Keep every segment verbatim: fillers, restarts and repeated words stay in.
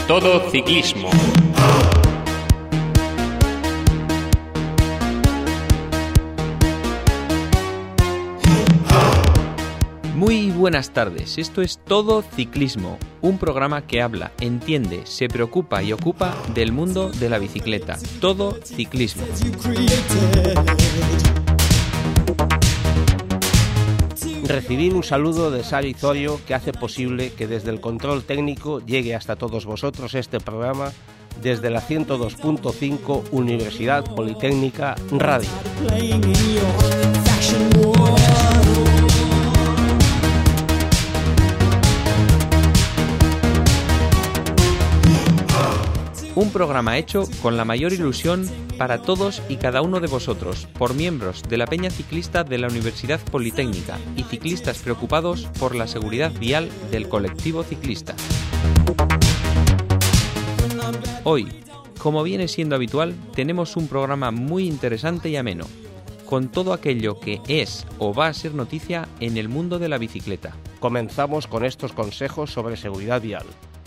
Todo Ciclismo. Muy buenas tardes, esto es Todo Ciclismo, un programa que habla, entiende, se preocupa y ocupa del mundo de la bicicleta. Todo Ciclismo. Recibir un saludo de Sari Zorio, que hace posible que desde el control técnico llegue hasta todos vosotros este programa desde la ciento dos punto cinco Universidad Politécnica Radio. Un programa hecho con la mayor ilusión para todos y cada uno de vosotros, por miembros de la Peña Ciclista de la Universidad Politécnica y ciclistas preocupados por la seguridad vial del colectivo ciclista. Hoy, como viene siendo habitual, tenemos un programa muy interesante y ameno, con todo aquello que es o va a ser noticia en el mundo de la bicicleta. Comenzamos con estos consejos sobre seguridad vial.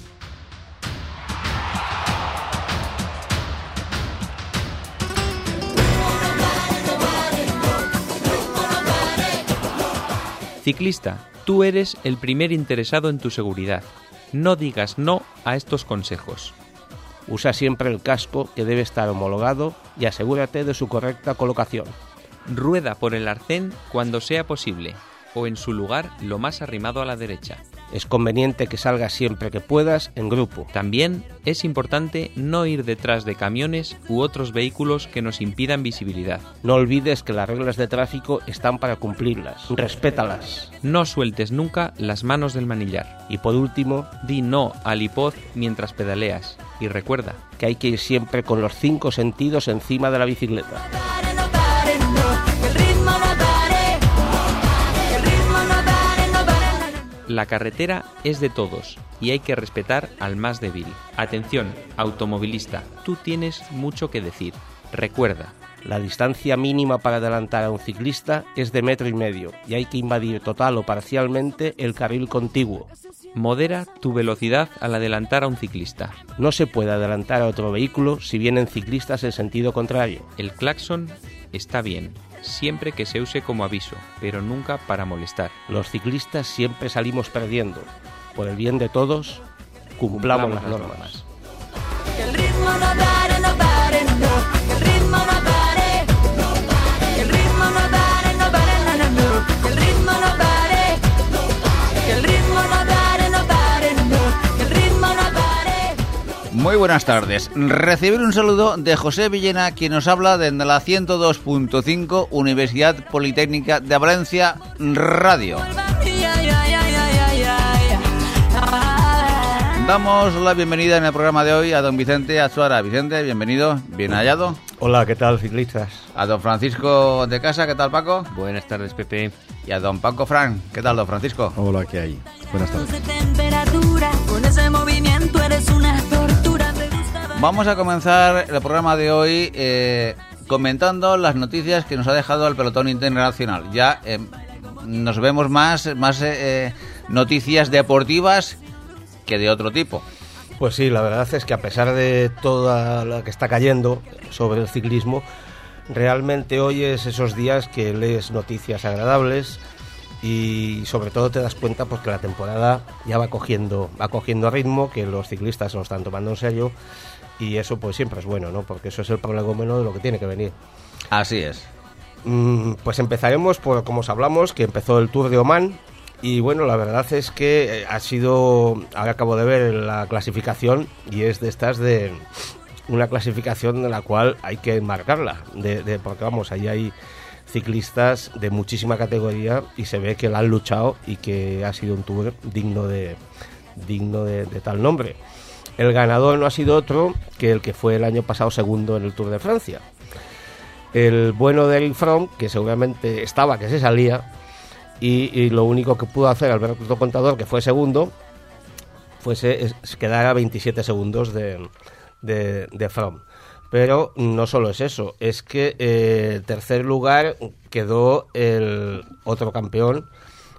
Ciclista, tú eres el primer interesado en tu seguridad. No digas no a estos consejos. Usa siempre el casco, que debe estar homologado, y asegúrate de su correcta colocación. Rueda por el arcén cuando sea posible, o en su lugar lo más arrimado a la derecha. Es conveniente que salgas siempre que puedas en grupo. También es importante no ir detrás de camiones u otros vehículos que nos impidan visibilidad. No olvides que las reglas de tráfico están para cumplirlas. Respétalas. No sueltes nunca las manos del manillar. Y por último, di no al hipoz mientras pedaleas. Y recuerda que hay que ir siempre con los cinco sentidos encima de la bicicleta. La carretera es de todos y hay que respetar al más débil. Atención, automovilista, tú tienes mucho que decir. Recuerda, la distancia mínima para adelantar a un ciclista es de metro y medio y hay que invadir total o parcialmente el carril contiguo. Modera tu velocidad al adelantar a un ciclista. No se puede adelantar a otro vehículo si vienen ciclistas en sentido contrario. El claxon está bien, siempre que se use como aviso, pero nunca para molestar. Los ciclistas siempre salimos perdiendo. Por el bien de todos, cumplamos, cumplamos las, las normas. normas. Que el ritmo no pare, no pare, no. Que el ritmo no pare, no pare. Que el ritmo no pare, no pare, no, no, no. Que el ritmo no pare, no pare. Que el ritmo no pare, no pare, no. Que el ritmo no pare. Muy buenas tardes. Recibir un saludo de José Villena, quien nos habla desde la ciento dos punto cinco Universidad Politécnica de Valencia Radio. Damos la bienvenida en el programa de hoy a don Vicente Azuara. Vicente, bienvenido, bien hallado. Hola, ¿qué tal, ciclistas? A don Francisco de Casa, ¿qué tal, Paco? Buenas tardes, Pepe. Y a don Paco Fran, ¿qué tal, don Francisco? Hola, ¿qué hay? Buenas tardes. Vamos a comenzar el programa de hoy eh, comentando las noticias que nos ha dejado el pelotón internacional. Ya eh, nos vemos más, más eh, noticias deportivas que de otro tipo. Pues sí, la verdad es que a pesar de toda la que está cayendo sobre el ciclismo, realmente hoy es esos días que lees noticias agradables y sobre todo te das cuenta pues que la temporada ya va cogiendo, va cogiendo ritmo, que los ciclistas se lo están tomando en serio y eso pues siempre es bueno, ¿no? Porque eso es el prolegómeno de lo que tiene que venir. Así es. Mm, pues empezaremos por, como os hablamos, que empezó el Tour de Omán. Y bueno, la verdad es que ha sido, ahora acabo de ver la clasificación y es de estas de una clasificación de la cual hay que marcarla, de, de, porque vamos, ahí hay ciclistas de muchísima categoría y se ve que la han luchado y que ha sido un tour digno de, digno de, de tal nombre. El ganador no ha sido otro que el que fue el año pasado segundo en el Tour de Francia. El bueno de Eric Froome, que seguramente estaba que se salía, Y, y lo único que pudo hacer Alberto Contador, que fue segundo, fue se, es, quedar a veintisiete segundos de, de, de Froome. Pero no solo es eso, es que eh, en tercer lugar quedó el otro campeón,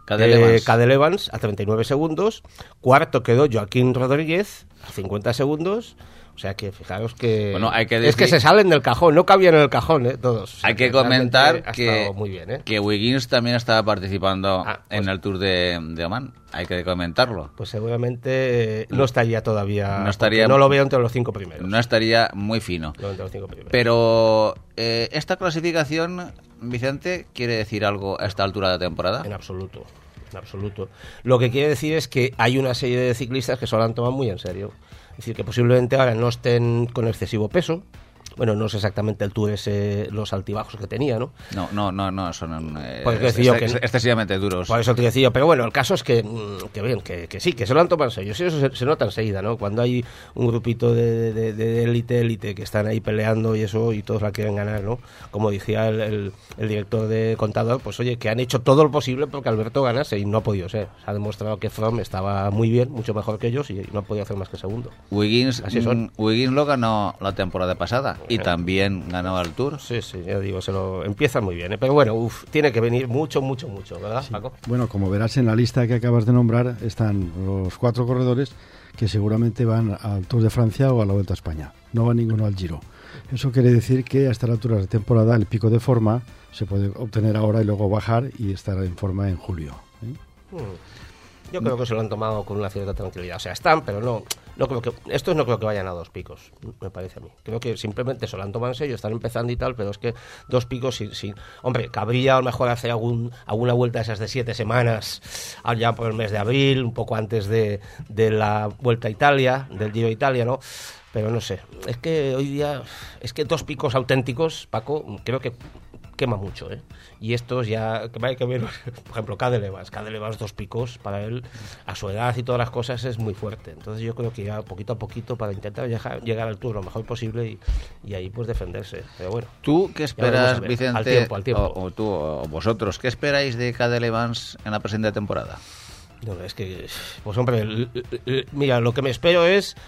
Cadel eh, Evans. Cadel Evans a treinta y nueve segundos. Cuarto quedó Joaquín Rodríguez a cincuenta segundos. O sea que fijaros que, Bueno, hay que es decir- que se salen del cajón, no cabían en el cajón, ¿eh? Todos. O sea, Hay que realmente comentar ha que, estado muy bien, ¿eh? que Wiggins también estaba participando Ah, pues- en el Tour de, de Oman. Hay que comentarlo. Pues seguramente eh, no estaría todavía. No estaría- porque no lo veo entre los cinco primeros. No estaría muy fino. No entre los cinco primeros. Pero eh, esta clasificación, Vicente, ¿quiere decir algo a esta altura de temporada? En absoluto, en absoluto. Lo que quiere decir es que hay una serie de ciclistas que se lo han tomado muy en serio. Es decir, que posiblemente ahora no estén con excesivo peso. Bueno, no sé exactamente el Tour ese, los altibajos que tenía, ¿no? No, no, no, no son eh, Porque ex- decía yo ex- que- excesivamente duros. Por eso te decía yo, pero bueno, el caso es que, mm, que bien, que, que sí, que se lo han tomado en serio. Sí, eso se, se nota enseguida, ¿no? Cuando hay un grupito de de- de élite, élite, que están ahí peleando y eso, y todos la quieren ganar, ¿no? Como decía el, el- el director de Contador, pues oye, que han hecho todo lo posible porque Alberto ganase y no ha podido ser. Se ha demostrado que Froome estaba muy bien, mucho mejor que ellos, y no ha podido hacer más que segundo. Wiggins, Así son. mm, Wiggins lo ganó la temporada pasada y también ganó el Tour. Sí, sí, ya digo, se lo empieza muy bien, ¿eh? Pero bueno, uf, tiene que venir mucho, mucho, mucho, ¿verdad, Paco? Bueno, como verás en la lista que acabas de nombrar, están los cuatro corredores que seguramente van al Tour de Francia o a la Vuelta a España. No va ninguno al Giro. Eso quiere decir que a estas alturas de temporada el pico de forma se puede obtener ahora y luego bajar y estar en forma en julio, ¿eh? Hmm. Yo creo que se lo han tomado con una cierta tranquilidad. O sea, están, pero no, no creo que estos no creo que vayan a dos picos, me parece a mí. Creo que simplemente se lo han tomado en serio, están empezando y tal, pero es que dos picos sin, sin... Hombre, cabría a lo mejor hacer algún, alguna vuelta esas de siete semanas, allá por el mes de abril, un poco antes de, de la Vuelta a Italia, del Giro de Italia, ¿no? Pero no sé, es que hoy día, es que dos picos auténticos, Paco, creo que quema mucho, ¿eh? Y estos ya, que hay que ver, por ejemplo, Cadel Evans, Cadel Evans dos picos, para él, a su edad y todas las cosas, es muy fuerte. Entonces yo creo que ya poquito a poquito, para intentar llegar, llegar al Tour lo mejor posible y, y ahí pues defenderse. Pero bueno. ¿Tú qué Ya veremos esperas, a ver. Vicente, Al tiempo, al tiempo. O, o tú o vosotros, qué esperáis de Cadel Evans en la presente temporada? No, es que, pues hombre, l- l- l- mira, lo que me espero es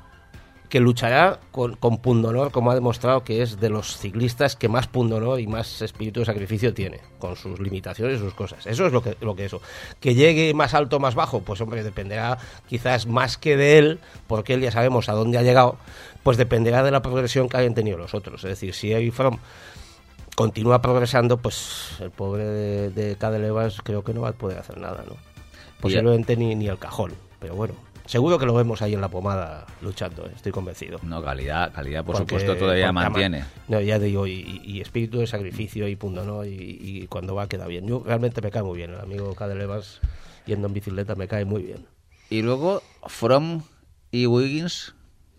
que luchará con, con pundonor, como ha demostrado que es de los ciclistas que más pundonor y más espíritu de sacrificio tiene, con sus limitaciones y sus cosas. Eso es lo que, lo que eso. Que llegue más alto o más bajo, pues hombre, dependerá quizás más que de él, porque él ya sabemos a dónde ha llegado, pues dependerá de la progresión que hayan tenido los otros. Es decir, si Eddie Froome continúa progresando, pues el pobre de, de Cadel Evans creo que no va a poder hacer nada, ¿no? Posiblemente ni, ni el cajón, pero bueno. Seguro que lo vemos ahí en la pomada luchando, ¿eh? Estoy convencido. No, calidad, calidad por Porque- supuesto todavía porque mantiene. ama- No, ya digo, y, y espíritu de sacrificio y punto, ¿no? Y, y cuando va queda bien. Yo realmente me cae muy bien, el amigo Cadel Evans yendo en bicicleta me cae muy bien. Y luego, Froome y Wiggins,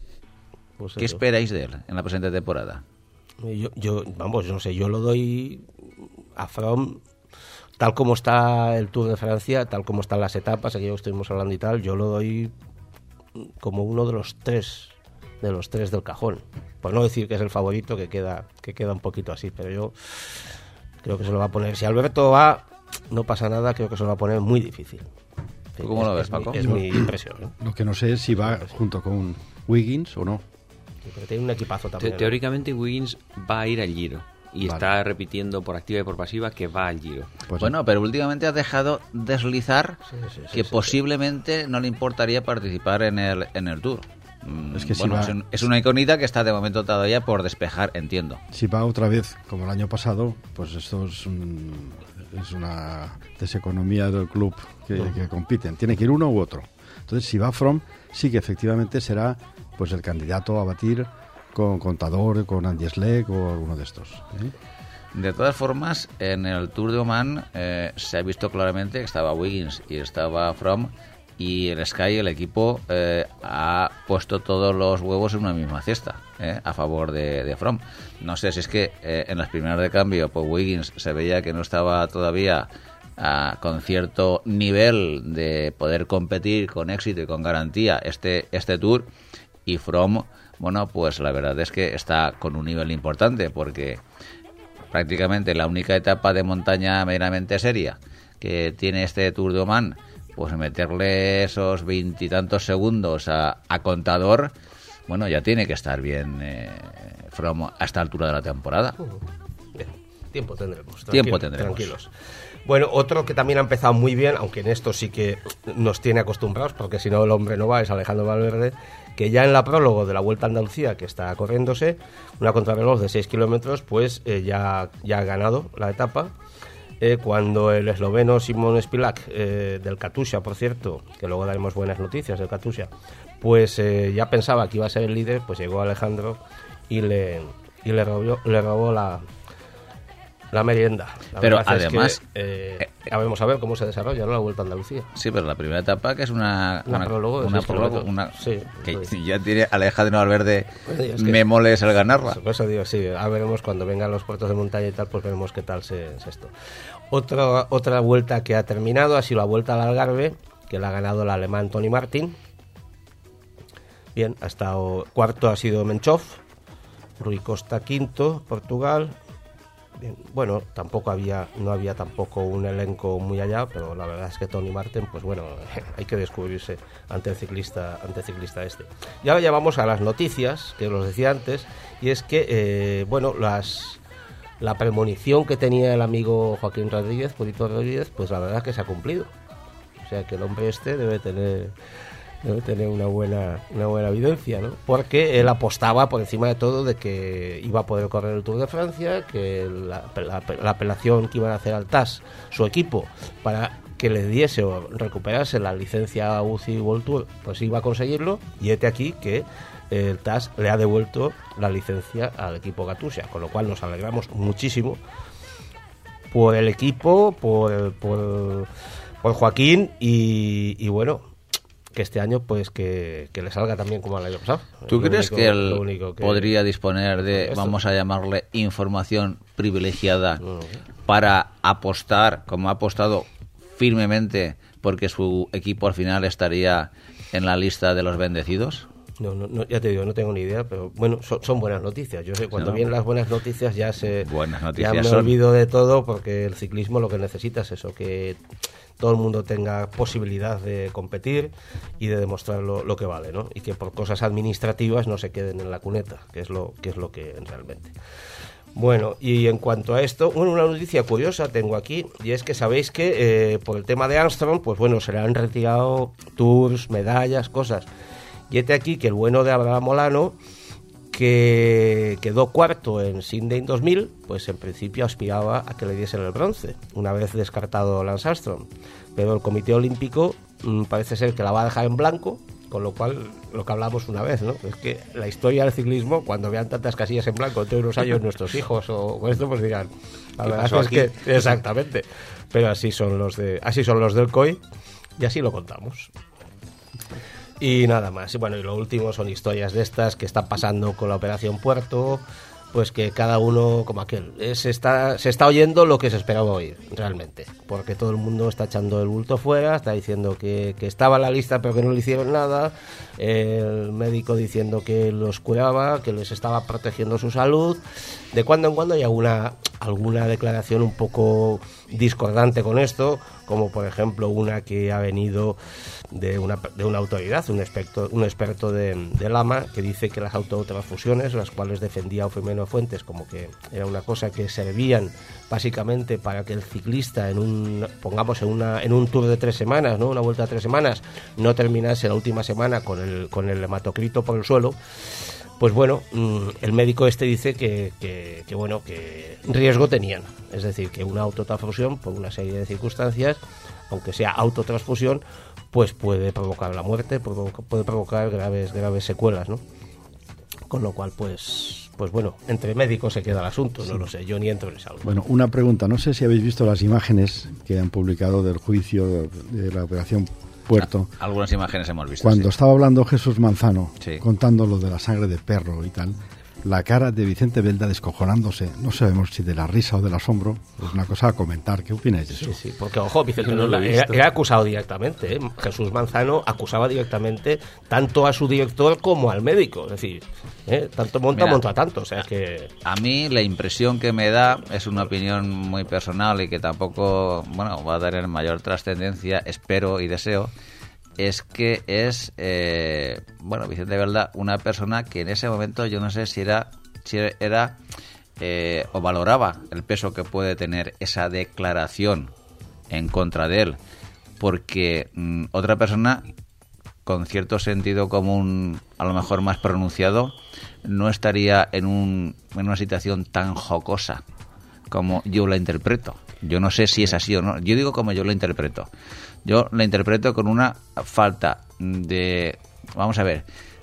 Pues ¿qué eso. esperáis de él en la presente temporada? Yo, yo, vamos, no sé, yo lo doy a Froome, tal como está el Tour de Francia, tal como están las etapas, aquí estuvimos hablando y tal, yo lo doy como uno de los tres, de los tres del cajón. Por no decir que es el favorito, que queda, que queda un poquito así, pero yo creo que se lo va a poner. Si Alberto va, no pasa nada, creo que se lo va a poner muy difícil. ¿Tú cómo lo ves, es mi- Paco? Es mi impresión, ¿eh? Lo que no sé es si va junto con Wiggins o no. Sí, pero tiene un equipazo Te- también. ¿eh? teóricamente Wiggins va a ir al Giro y Vale. está repitiendo por activa y por pasiva que va al Giro. Pues bueno, pero últimamente has dejado deslizar Sí, sí, sí, que sí, posiblemente no le importaría participar en el, en el Tour. Mm, Es que si bueno, va- es, un- es una incógnita que está de momento todavía por despejar, entiendo. si va otra vez como el año pasado, pues esto es, un- es una deseconomía del club que, que compiten. Tiene que ir uno u otro. Entonces, si va Froome, sí que efectivamente será pues el candidato a batir con Contador, con Andy Schleck o alguno de estos, ¿eh? De todas formas, en el Tour de Oman eh, se ha visto claramente que estaba Wiggins y estaba Froome, y el Sky, el equipo, eh, ha puesto todos los huevos en una misma cesta, eh, a favor de, de Froome. No sé si es que eh, en las primeras de cambio, pues Wiggins se veía que no estaba todavía ah, con cierto nivel de poder competir con éxito y con garantía este, este Tour, y Froome, bueno, pues la verdad es que está con un nivel importante, porque prácticamente la única etapa de montaña meramente seria que tiene este Tour de Oman, pues meterle esos veintitantos segundos a, a Contador, bueno, ya tiene que estar bien eh, Froome a esta altura de la temporada. Bien, tiempo tendremos. Tiempo tranquilo, tendremos. Tranquilos. Bueno, otro que también ha empezado muy bien, aunque en esto sí que nos tiene acostumbrados, porque si no el hombre no va, es Alejandro Valverde, que ya en la prólogo de la Vuelta a Andalucía, que está corriéndose, una contrarreloj de seis kilómetros, pues eh, ya, ya ha ganado la etapa. Eh, cuando el esloveno Simon Spilak, eh, del Katusha, por cierto, que luego daremos buenas noticias del Katusha, pues eh, ya pensaba que iba a ser el líder, pues llegó Alejandro y le, y le robó, le robó la... La merienda. La pero es además, que, eh, eh, vamos a ver cómo se desarrolla, ¿no?, la Vuelta a Andalucía. Sí, pero la primera etapa, que es una... Una, una prólogo. Una prólogo, una, sí, que sí. ya tiene Alejandro Valverde, pues, es que, me moles el ganarla. Por eso digo, sí, a veremos cuando vengan los puertos de montaña y tal, pues veremos qué tal se, es esto. Otra, otra vuelta que ha terminado ha sido la Vuelta al Algarve, que la ha ganado el alemán Tony Martin. Bien, ha estado cuarto, ha sido Menchov, Rui Costa quinto, Portugal. Bien, bueno, tampoco había, no había tampoco un elenco muy allá, pero la verdad es que Tony Martin, pues bueno, hay que descubrirse ante el ciclista, ante el ciclista este. Y ahora ya vamos a las noticias, que os decía antes, y es que, eh, bueno, las, la premonición que tenía el amigo Joaquín Rodríguez, Purito Rodríguez, pues la verdad es que se ha cumplido. O sea que el hombre este debe tener... debe tener una buena una buena evidencia, ¿no? Porque él apostaba por encima de todo de que iba a poder correr el Tour de Francia, que la, la, la apelación que iban a hacer al T A S, su equipo, para que le diese o recuperase la licencia U C I World Tour, pues iba a conseguirlo, y este aquí que el T A S le ha devuelto la licencia al equipo Katusha, con lo cual nos alegramos muchísimo por el equipo, por, por, por Joaquín, y, y bueno, que este año pues que, que le salga también como el año pasado. ¿Tú crees único, que él único que podría disponer de, esto. vamos a llamarle, información privilegiada No. para apostar, como ha apostado firmemente, porque su equipo al final estaría en la lista de los bendecidos? No, no, no, ya te digo, no tengo ni idea, pero bueno, son, son buenas noticias. Yo sé, cuando No. vienen las buenas noticias ya se Buenas ya noticias me son. olvido de todo, porque el ciclismo lo que necesita es eso, que todo el mundo tenga posibilidad de competir y de demostrar lo, lo que vale, ¿no? Y que por cosas administrativas no se queden en la cuneta, que es lo que es lo que realmente. Bueno, y en cuanto a esto, bueno, una noticia curiosa tengo aquí, y es que sabéis que eh, por el tema de Armstrong, pues bueno, se le han retirado tours, medallas, cosas. Y este aquí que el bueno de Abraham Molano, que quedó cuarto en Sydney dos mil, pues en principio aspiraba a que le diesen el bronce, una vez descartado Lance Armstrong. Pero el Comité Olímpico mmm, parece ser que la va a dejar en blanco, con lo cual, lo que hablamos una vez, ¿no? Es que la historia del ciclismo, cuando vean tantas casillas en blanco todos los años nuestros hijos o, o esto, pues dirán, la ¿Qué verdad pasó es aquí? que, exactamente, pero así son los de, así son los del C O I, y así lo contamos. Y nada más. Y bueno, y lo último son historias de estas que están pasando con la Operación Puerto, pues que cada uno, como aquel, eh, se está se está oyendo lo que se esperaba oír, realmente. Porque todo el mundo está echando el bulto fuera, está diciendo que, que estaba en la lista pero que no le hicieron nada, el médico diciendo que los curaba, que les estaba protegiendo su salud. De cuando en cuando hay alguna, alguna declaración un poco discordante con esto, como por ejemplo una que ha venido de una, de una autoridad, un experto, un experto de, de Lama, que dice que las autotransfusiones, las cuales defendía Eufemio Fuentes como que era una cosa que servían básicamente para que el ciclista en un, pongamos en una en un tour de tres semanas, ¿no?, una vuelta de tres semanas, no terminase la última semana con el con el hematocrito por el suelo. Pues bueno, el médico este dice que, que, que bueno, que riesgo tenían, es decir, que una autotransfusión por una serie de circunstancias, aunque sea autotransfusión, pues puede provocar la muerte, puede provocar graves graves secuelas, ¿no? Con lo cual, pues pues bueno, entre médicos se queda el asunto, no sí. lo sé, yo ni entro en esa. Bueno, una pregunta, no sé si habéis visto las imágenes que han publicado del juicio de la Operación Puerto. Algunas imágenes hemos visto. Cuando sí. estaba hablando Jesús Manzano, sí. contando lo de la sangre de perro y tal, la cara de Vicente Belda descojonándose, no sabemos si de la risa o del asombro, es una cosa a comentar. ¿Qué opináis de eso? Sí, sí, porque ojo, Vicente no Belda era, era acusado directamente, ¿eh? Jesús Manzano acusaba directamente tanto a su director como al médico, es decir, ¿eh? tanto monta, Mira, monta tanto, o sea que... A mí la impresión que me da, es una opinión muy personal y que tampoco, bueno, va a tener mayor trascendencia, espero y deseo, es que es, eh, bueno, Vicente Belda, una persona que en ese momento yo no sé si era, si era eh, o valoraba el peso que puede tener esa declaración en contra de él, porque mmm, otra persona con cierto sentido común a lo mejor más pronunciado no estaría en, un, en una situación tan jocosa como yo la interpreto. Yo no sé si es así o no. Yo digo como yo la interpreto. Yo la interpreto con una falta de, vamos a ver,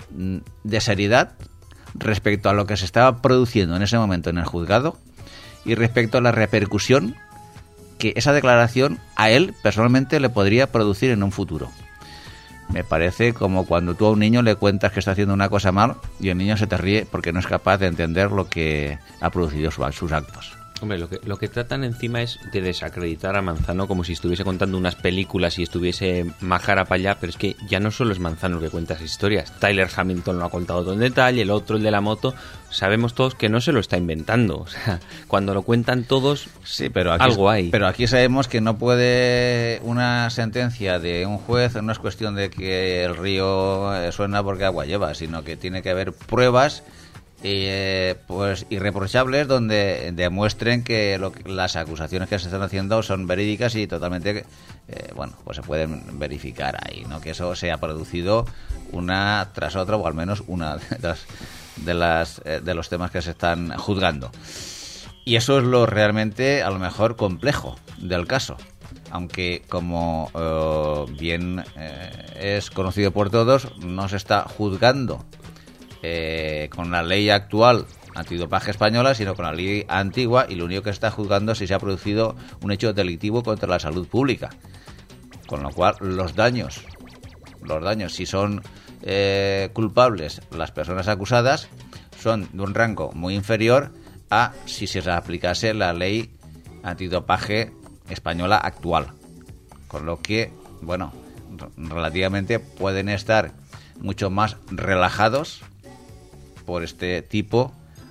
de seriedad respecto a lo que se estaba produciendo en ese momento en el juzgado y respecto a la repercusión que esa declaración a él personalmente le podría producir en un futuro. Me parece como cuando tú a un niño le cuentas que está haciendo una cosa mal y el niño se te ríe porque no es capaz de entender lo que ha producido su, sus actos. Hombre, lo que, lo que tratan encima es de desacreditar a Manzano como si estuviese contando unas películas y estuviese majara para allá, pero es que ya no solo es Manzano el que cuenta esas historias. Tyler Hamilton lo ha contado todo en detalle, el otro, el de la moto, sabemos todos que no se lo está inventando. O sea, cuando lo cuentan todos, sí, pero aquí, algo hay. Pero aquí sabemos que no puede una sentencia de un juez, no es cuestión de que el río suena porque agua lleva, sino que tiene que haber pruebas Eh, pues irreprochables donde demuestren que, lo que las acusaciones que se están haciendo son verídicas y totalmente eh, bueno, pues se pueden verificar ahí, ¿no? Que eso se ha producido una tras otra, o al menos una de las de las eh, de los temas que se están juzgando. Y eso es lo realmente a lo mejor complejo del caso, aunque como eh, bien eh, es conocido por todos, no se está juzgando Eh, con la ley actual antidopaje española, sino con la ley antigua, y lo único que se está juzgando es si se ha producido un hecho delictivo contra la salud pública. Con lo cual, los daños, los daños, si son eh, culpables las personas acusadas, son de un rango muy inferior a si se aplicase la ley antidopaje española actual. Con lo que, bueno, relativamente pueden estar mucho más relajados por este tipo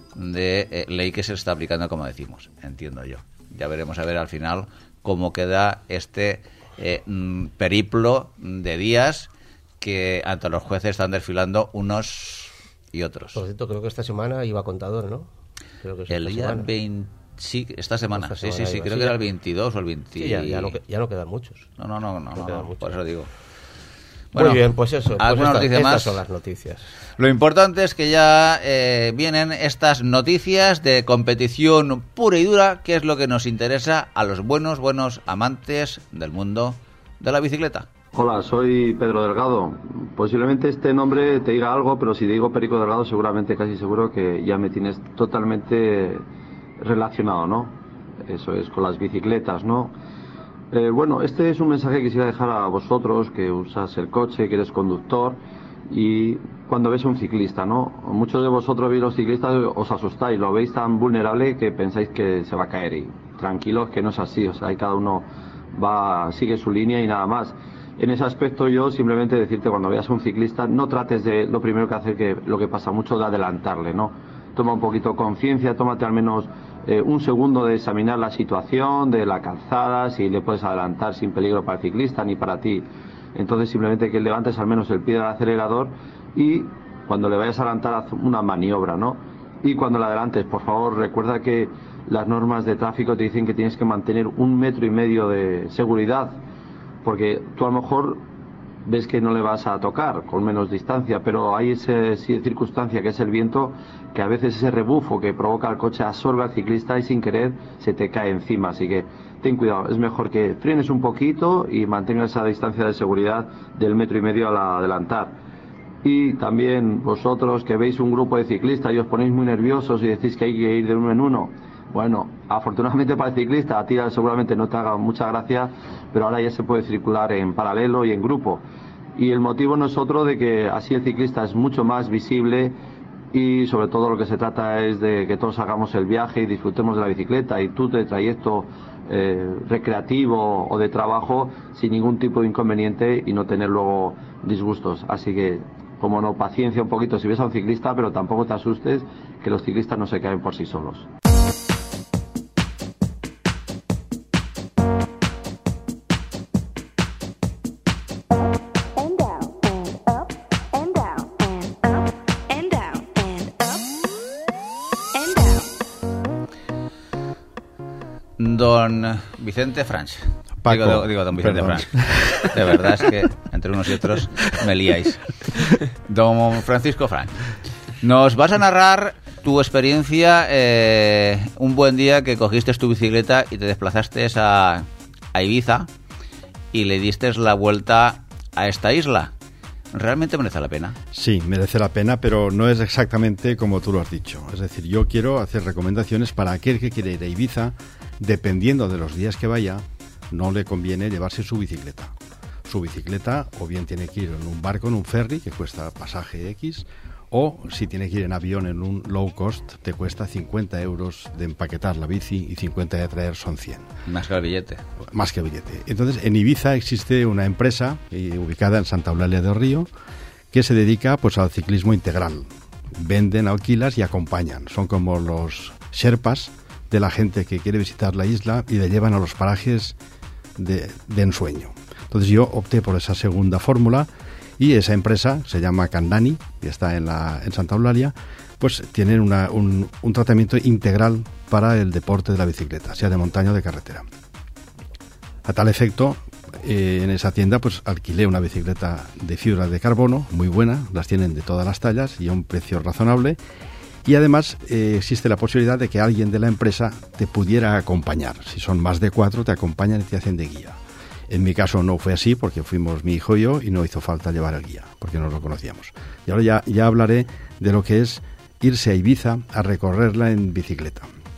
de eh, ley que se está aplicando, como decimos, entiendo yo. Ya veremos a ver al final cómo queda este eh, periplo de días que ante los jueces están desfilando unos y otros. Por cierto, creo que esta semana iba Contador, ¿no? Creo que es el día veinte, sí, esta semana, esta semana sí, sí, sí, creo sí, que era el veintidós o el veinte. Sí, ya, ya, no, ya no quedan muchos. No, no, no, no, no, no, no por eso digo. Bueno, muy bien, pues eso. ¿Alguna pues esta, noticia estas más? son las noticias. Lo importante es que ya eh, vienen estas noticias de competición pura y dura, que es lo que nos interesa a los buenos, buenos amantes del mundo de la bicicleta. Hola, soy Pedro Delgado. Posiblemente este nombre te diga algo, pero si te digo Perico Delgado, seguramente, casi seguro que ya me tienes totalmente relacionado, ¿no? Eso es, con las bicicletas, ¿no? Eh, bueno, este es un mensaje que quisiera dejar a vosotros, que usas el coche, que eres conductor, y cuando ves a un ciclista, ¿no? Muchos de vosotros veis los ciclistas, os asustáis, lo veis tan vulnerable que pensáis que se va a caer, y tranquilos que no es así, o sea, ahí cada uno va, sigue su línea y nada más. En ese aspecto yo simplemente decirte, cuando veas a un ciclista, no trates de, lo primero que hace que lo que pasa mucho, de adelantarle, ¿no? Toma un poquito conciencia, tómate al menos eh, un segundo de examinar la situación de la calzada, si le puedes adelantar sin peligro para el ciclista ni para ti. Entonces simplemente que levantes al menos el pie del acelerador y cuando le vayas a adelantar haz una maniobra, ¿no? Y cuando le adelantes, por favor, recuerda que las normas de tráfico te dicen que tienes que mantener un metro y medio de seguridad, porque tú a lo mejor ves que no le vas a tocar con menos distancia, pero hay esa circunstancia que es el viento, que a veces ese rebufo que provoca el coche absorbe al ciclista y sin querer se te cae encima, así que ten cuidado, es mejor que frenes un poquito y mantengas esa distancia de seguridad del metro y medio al adelantar. Y también vosotros que veis un grupo de ciclistas y os ponéis muy nerviosos y decís que hay que ir de uno en uno, bueno, afortunadamente para el ciclista, a ti seguramente no te haga mucha gracia, pero ahora ya se puede circular en paralelo y en grupo. Y el motivo no es otro de que así el ciclista es mucho más visible y sobre todo lo que se trata es de que todos hagamos el viaje y disfrutemos de la bicicleta y tú de trayecto eh, recreativo o de trabajo sin ningún tipo de inconveniente y no tener luego disgustos. Así que, como no, paciencia un poquito si ves a un ciclista, pero tampoco te asustes, que los ciclistas no se caen por sí solos. Don Vicente Franch. Paco, digo, digo don Vicente perdón. Frank. De verdad es que entre unos y otros me liáis. Don Francisco Frank, nos vas a narrar tu experiencia eh, un buen día que cogiste tu bicicleta y te desplazaste a, a Ibiza y le diste la vuelta a esta isla. ¿Realmente merece la pena? Sí, merece la pena, pero no es exactamente como tú lo has dicho. Es decir, yo quiero hacer recomendaciones para aquel que quiere ir a Ibiza, dependiendo de los días que vaya, no le conviene llevarse su bicicleta. Su bicicleta o bien tiene que ir en un barco, en un ferry, que cuesta pasaje X, o si tiene que ir en avión en un low cost, te cuesta cincuenta euros de empaquetar la bici y cincuenta de traer, son cien. Más que el billete. Más que billete. Entonces, en Ibiza existe una empresa eh, ubicada en Santa Eulalia del Río que se dedica pues al ciclismo integral. Venden, alquilas y acompañan. Son como los sherpas de la gente que quiere visitar la isla y le llevan a los parajes de, de ensueño. Entonces yo opté por esa segunda fórmula y esa empresa se llama Candani y está en, la, en Santa Eulalia, pues tienen una, un, un tratamiento integral para el deporte de la bicicleta, sea de montaña o de carretera. A tal efecto, eh, en esa tienda pues alquilé una bicicleta de fibra de carbono, muy buena, las tienen de todas las tallas y a un precio razonable, y además eh, existe la posibilidad de que alguien de la empresa te pudiera acompañar. Si son más de cuatro, te acompañan y te hacen de guía. En mi caso no fue así porque fuimos mi hijo y yo y no hizo falta llevar el guía porque no lo conocíamos. Y ahora ya, ya hablaré de lo que es irse a Ibiza a recorrerla en bicicleta.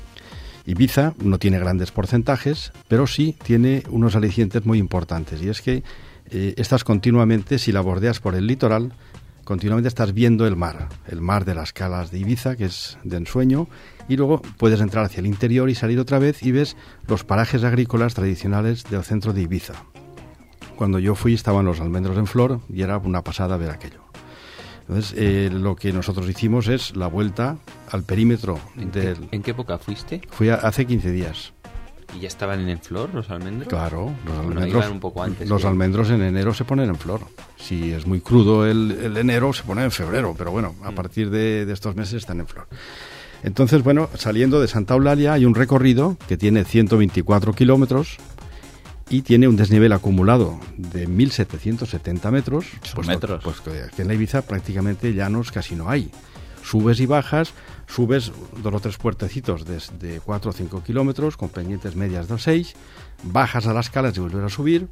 Ibiza no tiene grandes porcentajes, pero sí tiene unos alicientes muy importantes, y es que eh, estás continuamente, si la bordeas por el litoral, continuamente estás viendo el mar, el mar de las calas de Ibiza, que es de ensueño, y luego puedes entrar hacia el interior y salir otra vez y ves los parajes agrícolas tradicionales del centro de Ibiza. Cuando yo fui estaban los almendros en flor y era una pasada ver aquello. Entonces, eh, lo que nosotros hicimos es la vuelta al perímetro ¿En, del... qué, ¿En qué época fuiste? Fui a, hace quince días. ¿Y ya estaban en flor los almendros? Claro, los Bueno, almendros, iban un poco antes los que- almendros en enero se ponen en flor. Si es muy crudo el, el enero, se pone en febrero, pero bueno, a Mm. partir de, de estos meses están en flor. Entonces, bueno, saliendo de Santa Eulalia hay un recorrido que tiene ciento veinticuatro kilómetros y tiene un desnivel acumulado de mil setecientos setenta metros. Son Pues, metros. pues que aquí en la Ibiza prácticamente llanos casi no hay. Subes y bajas, subes dos o tres puertecitos de cuatro o cinco kilómetros con pendientes medias del seis, bajas a las calas y vuelves a subir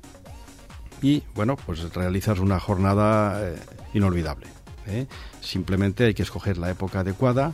y, bueno, pues realizas una jornada eh, inolvidable, ¿eh? Simplemente hay que escoger la época adecuada.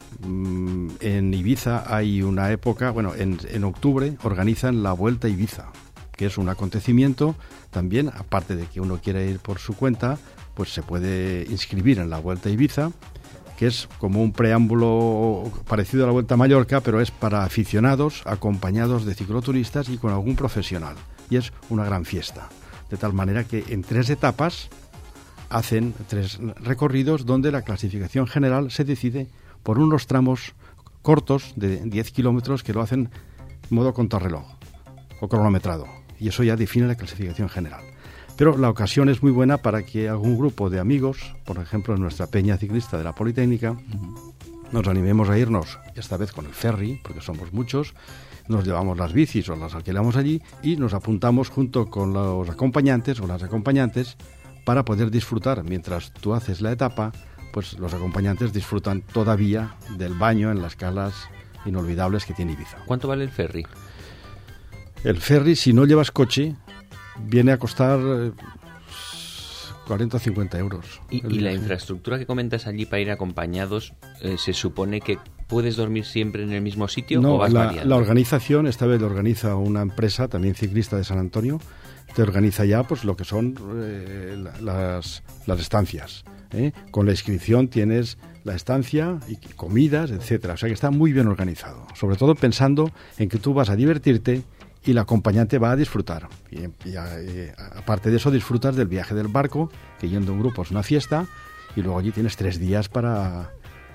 Mm, en Ibiza hay una época, bueno, en, en octubre organizan la Vuelta a Ibiza, que es un acontecimiento también, aparte de que uno quiera ir por su cuenta, pues se puede inscribir en la Vuelta a Ibiza, que es como un preámbulo parecido a la Vuelta a Mallorca, pero es para aficionados, acompañados de cicloturistas y con algún profesional. Y es una gran fiesta. De tal manera que en tres etapas hacen tres recorridos donde la clasificación general se decide por unos tramos cortos de diez kilómetros que lo hacen en modo contrarreloj o cronometrado. Y eso ya define la clasificación general. Pero la ocasión es muy buena para que algún grupo de amigos, por ejemplo en nuestra peña ciclista de la Politécnica, nos animemos a irnos, esta vez con el ferry, porque somos muchos, nos llevamos las bicis o las alquilamos allí y nos apuntamos junto con los acompañantes o las acompañantes para poder disfrutar. Mientras tú haces la etapa, pues los acompañantes disfrutan todavía del baño en las calas inolvidables que tiene Ibiza. ¿Cuánto vale el ferry? El ferry, si no llevas coche, viene a costar eh, cuarenta o cincuenta euros. Y, El y la viaje. infraestructura que comentas allí para ir acompañados, eh, ¿se supone que puedes dormir siempre en el mismo sitio o No, vas la, variando? la organización, esta vez lo organiza una empresa también ciclista de San Antonio, te organiza ya pues lo que son eh, la- las, las estancias. ¿eh? Con la inscripción tienes la estancia y comidas, etcétera. O sea que está muy bien organizado. Sobre todo pensando en que tú vas a divertirte y el acompañante va a disfrutar. Y, y, eh, aparte de eso, disfrutas del viaje del barco, que yendo en grupo es una fiesta, y luego allí tienes tres días para,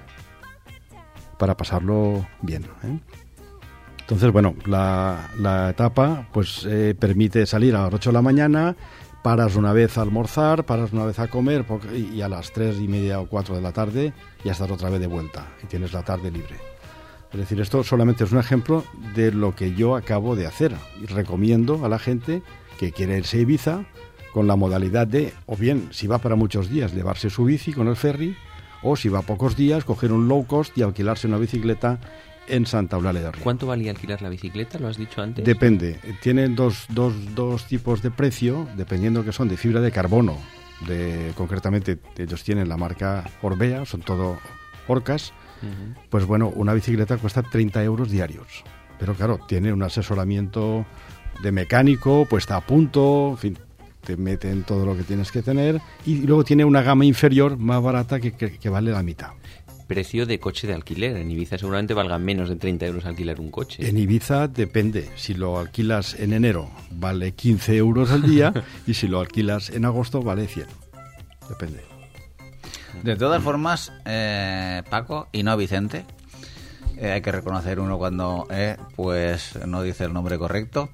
para pasarlo bien. ¿eh? Entonces, bueno, la, la etapa pues eh, permite salir a las ocho de la mañana, paras una vez a almorzar, paras una vez a comer porque- y a las tres y media o cuatro de la tarde ya estás otra vez de vuelta y tienes la tarde libre. Es decir, esto solamente es un ejemplo de lo que yo acabo de hacer. Y recomiendo a la gente que quiere irse a Ibiza con la modalidad de, o bien, si va para muchos días, llevarse su bici con el ferry, o si va a pocos días, coger un low cost y alquilarse una bicicleta en Santa Eulalia de Río. ¿Cuánto valía alquilar la bicicleta? ¿Lo has dicho antes? Depende. Tienen dos, dos, dos tipos de precio, dependiendo que son de fibra de carbono. De, concretamente, ellos tienen la marca Orbea, son todo Orcas. Uh-huh. Pues bueno, una bicicleta cuesta treinta euros diarios. Pero claro, tiene un asesoramiento de mecánico, puesta a punto, en fin, te meten todo lo que tienes que tener. Y luego tiene una gama inferior más barata que, que, que vale la mitad. Precio de coche de alquiler. En Ibiza seguramente valga menos de treinta euros alquilar un coche. En Ibiza depende. Si lo alquilas en enero vale quince euros al día y si lo alquilas en agosto vale cien. Depende. De todas formas, eh, Paco y no Vicente, eh, hay que reconocer uno cuando eh, pues no dice el nombre correcto.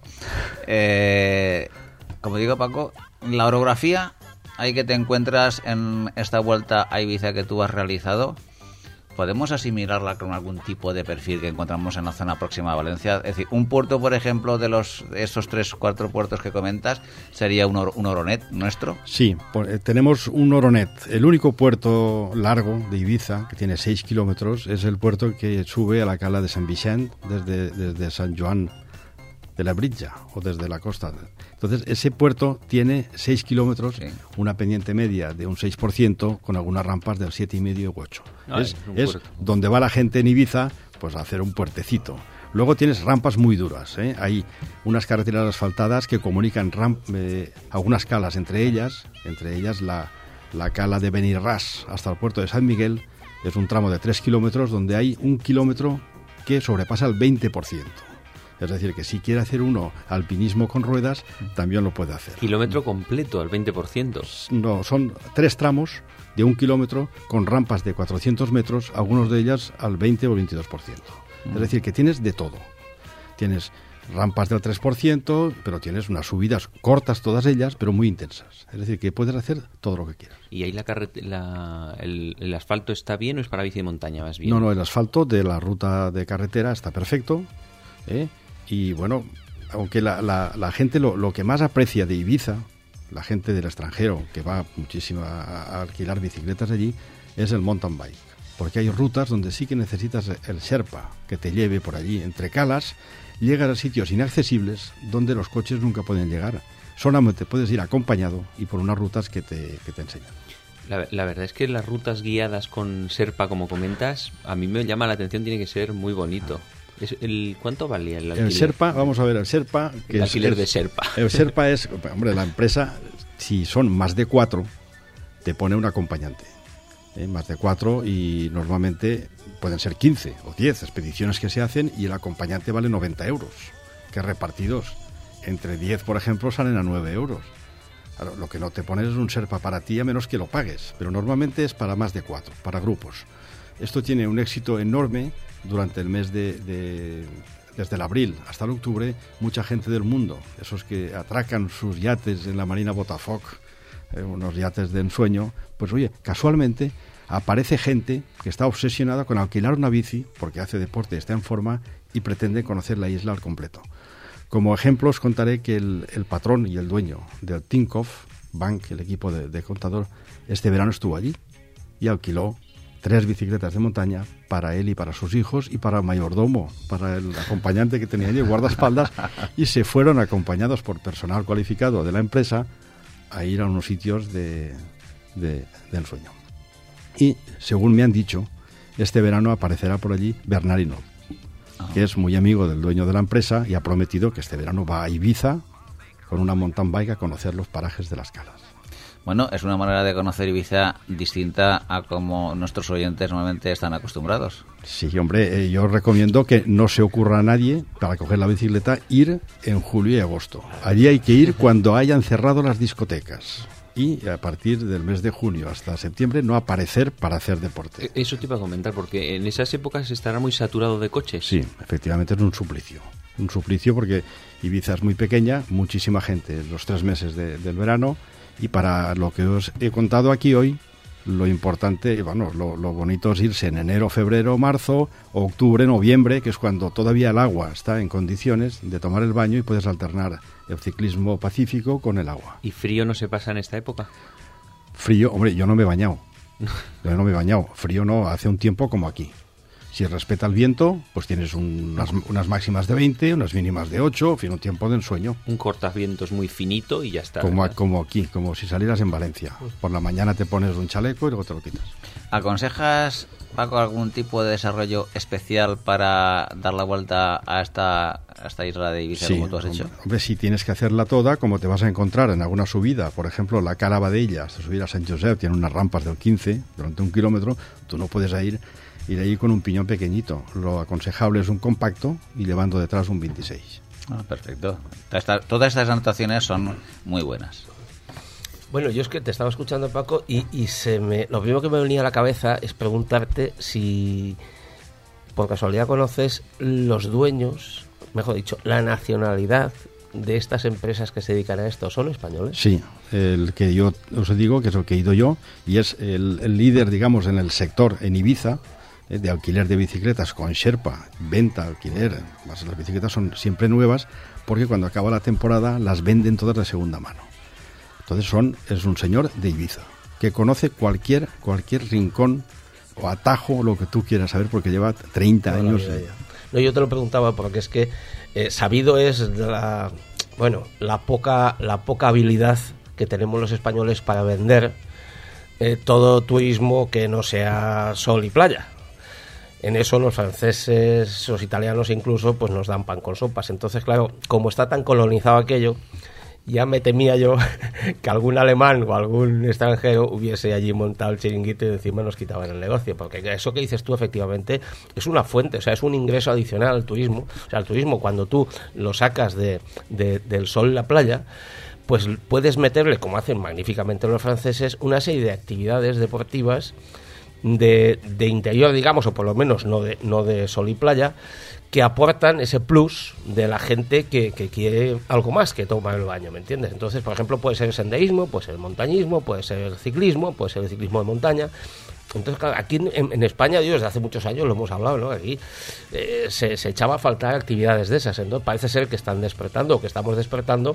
Eh, como digo, Paco, la orografía ahí que te encuentras en esta vuelta a Ibiza que tú has realizado, ¿podemos asimilarla con algún tipo de perfil que encontramos en la zona próxima a Valencia? Es decir, un puerto, por ejemplo, de los esos tres, cuatro puertos que comentas, ¿sería un, or, un Oronet nuestro? Sí, por, eh, tenemos un Oronet. El único puerto largo de Ibiza, que tiene seis kilómetros, es el puerto que sube a la cala de San Vicent desde, desde San Joan de la Britja o desde la costa. Entonces, ese puerto tiene seis kilómetros, sí. Una pendiente media de un seis por ciento con algunas rampas del siete coma cinco u ocho. Ay, es es donde va la gente en Ibiza, pues a hacer un puertecito. Luego tienes rampas muy duras, ¿eh? Hay unas carreteras asfaltadas que comunican ramp, eh, algunas calas entre ellas, entre ellas la, la cala de Benirras hasta el puerto de San Miguel. Es un tramo de tres kilómetros donde hay un kilómetro que sobrepasa el veinte por ciento. Es decir, que si quiere hacer uno alpinismo con ruedas, también lo puede hacer. Kilómetro completo, al veinte por ciento. No, son tres tramos de un kilómetro con rampas de cuatrocientos metros, algunos de ellas al veinte o veintidós por ciento. Mm. Es decir, que tienes de todo. Tienes rampas del tres por ciento, pero tienes unas subidas cortas todas ellas, pero muy intensas. Es decir, que puedes hacer todo lo que quieras. ¿Y ahí la carret- la, el, el asfalto está bien o es para bici de montaña más bien? No, no, el asfalto de la ruta de carretera está perfecto, ¿eh? Y bueno, aunque la, la, la gente lo, lo que más aprecia de Ibiza, la gente del extranjero que va muchísimo a, a alquilar bicicletas allí, es el mountain bike. Porque hay rutas donde sí que necesitas el Sherpa que te lleve por allí entre calas, llegas a sitios inaccesibles donde los coches nunca pueden llegar. Solamente puedes ir acompañado y por unas rutas que te, que te enseñan. La, la verdad es que las rutas guiadas con Sherpa, como comentas, a mí me llama la atención, tiene que ser muy bonito. Ah. Es el, ¿Cuánto valía el alquiler? El Sherpa, vamos a ver, el Sherpa... Que el es, alquiler es, de Sherpa. El Sherpa es, hombre, la empresa, si son más de cuatro, te pone un acompañante. ¿eh? Más de cuatro y normalmente pueden ser quince o diez expediciones que se hacen y el acompañante vale noventa euros, que repartidos entre diez, por ejemplo, salen a nueve euros. Claro, lo que no te pones es un Sherpa para ti a menos que lo pagues, pero normalmente es para más de cuatro, para grupos. Esto tiene un éxito enorme. Durante el mes de, de desde el abril hasta el octubre, mucha gente del mundo, esos que atracan sus yates en la Marina Botafoc, eh, unos yates de ensueño, pues oye, casualmente aparece gente que está obsesionada con alquilar una bici porque hace deporte, está en forma y pretende conocer la isla al completo. Como ejemplo os contaré que el, el patrón y el dueño del Tinkoff Bank, el equipo de, de contador, este verano estuvo allí y alquiló tres bicicletas de montaña para él y para sus hijos y para el mayordomo, para el acompañante que tenía allí, el guardaespaldas, y se fueron acompañados por personal cualificado de la empresa a ir a unos sitios de, de, de ensueño. Y, según me han dicho, este verano aparecerá por allí Bernard Hinault, oh. que es muy amigo del dueño de la empresa y ha prometido que este verano va a Ibiza con una mountain bike a conocer los parajes de las calas. Bueno, es una manera de conocer Ibiza distinta a como nuestros oyentes normalmente están acostumbrados. Sí, hombre, eh, yo recomiendo que no se ocurra a nadie, para coger la bicicleta, ir en julio y agosto. Allí hay que ir cuando hayan cerrado las discotecas. Y a partir del mes de junio hasta septiembre no aparecer para hacer deporte. Eso te iba a comentar, porque en esas épocas estará muy saturado de coches. Sí, efectivamente es un suplicio. Un suplicio porque Ibiza es muy pequeña, muchísima gente los tres meses de, del verano. Y para lo que os he contado aquí hoy, Lo importante, bueno, lo, lo bonito es irse en enero, febrero, marzo, octubre, noviembre, que es cuando todavía el agua está en condiciones de tomar el baño y puedes alternar el ciclismo pacífico con el agua. ¿Y frío no se pasa en esta época? Frío, hombre, yo no me he bañado. Yo no me he bañado. Frío no, hace un tiempo como aquí. Si respeta el viento, pues tienes unas, unas máximas de veinte, unas mínimas de ocho, en fin, un tiempo de ensueño. Un cortavientos muy finito y ya está. Como, como aquí, como si salieras en Valencia. Por la mañana te pones un chaleco y luego te lo quitas. ¿Aconsejas, Paco, algún tipo de desarrollo especial para dar la vuelta a esta, a esta isla de Ibiza, sí, como tú has hecho? Hombre, hombre, si tienes que hacerla toda, como te vas a encontrar en alguna subida, por ejemplo, la Cala Badella, hasta subir a Sant Josep, tiene unas rampas del quince, durante un kilómetro, tú no puedes ir... ir ahí con un piñón pequeñito. Lo aconsejable es un compacto y llevando detrás un veintiséis. Ah, perfecto. Esta, todas estas anotaciones son muy buenas. Bueno, yo es que te estaba escuchando, Paco, y, y se me lo primero que me venía a la cabeza es preguntarte si por casualidad conoces los dueños, mejor dicho, la nacionalidad de estas empresas que se dedican a esto. ¿Son españoles? Sí, el que yo os digo, que es el que he ido yo, y es el, el líder, digamos, en el sector en Ibiza, de alquiler de bicicletas con Sherpa, venta, alquiler, más las bicicletas son siempre nuevas, porque cuando acaba la temporada las venden todas de segunda mano. Entonces son es un señor de Ibiza, que conoce cualquier cualquier rincón o atajo, lo que tú quieras saber, porque lleva treinta No, años. no, ya, ya. No, yo te lo preguntaba porque es que eh, sabido es la, bueno, la poca, la poca habilidad que tenemos los españoles para vender eh, todo turismo que no sea sol y playa. En eso los franceses, los italianos incluso, pues nos dan pan con sopas. Entonces, claro, como está tan colonizado aquello, ya me temía yo que algún alemán o algún extranjero hubiese allí montado el chiringuito y encima nos quitaban el negocio. Porque eso que dices tú, efectivamente, es una fuente, o sea, es un ingreso adicional al turismo. O sea, el turismo, cuando tú lo sacas de, de, del sol y la playa, pues puedes meterle, como hacen magníficamente los franceses, una serie de actividades deportivas De, de interior, digamos, o por lo menos no de, no de sol y playa, que aportan ese plus de la gente que, que quiere algo más que tomar el baño, ¿me entiendes? Entonces, por ejemplo, puede ser el senderismo, puede ser el montañismo, puede ser el ciclismo, puede ser el ciclismo de montaña. Entonces, claro, aquí en, en España, Dios, desde hace muchos años lo hemos hablado, ¿no? Aquí eh, se, se echaba a faltar actividades de esas. Entonces, parece ser que están despertando, o que estamos despertando,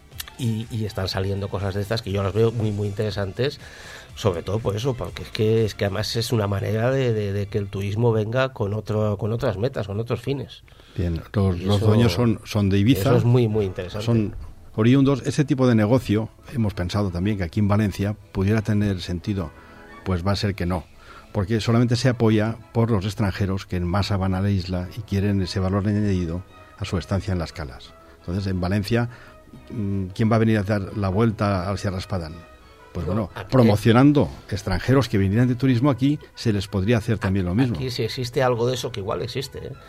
y, y están saliendo cosas de estas que yo las veo muy, muy interesantes. Sobre todo por eso, porque es que es que además es una manera de, de, de que el turismo venga con otro con otras metas, con otros fines. Bien, los, Y los eso- dueños son, son de Ibiza. Eso es muy, muy interesante. Son oriundos. Ese tipo de negocio, hemos pensado también que aquí en Valencia pudiera tener sentido, pues va a ser que no, porque solamente se apoya por los extranjeros que en masa van a la isla y quieren ese valor añadido a su estancia en las calas. Entonces, en Valencia, ¿quién va a venir a dar la vuelta al Sierra Espadán? Pues bueno, aquí- promocionando extranjeros que vinieran de turismo aquí, se les podría hacer también lo mismo. Aquí si existe algo de eso, que igual existe, ¿eh?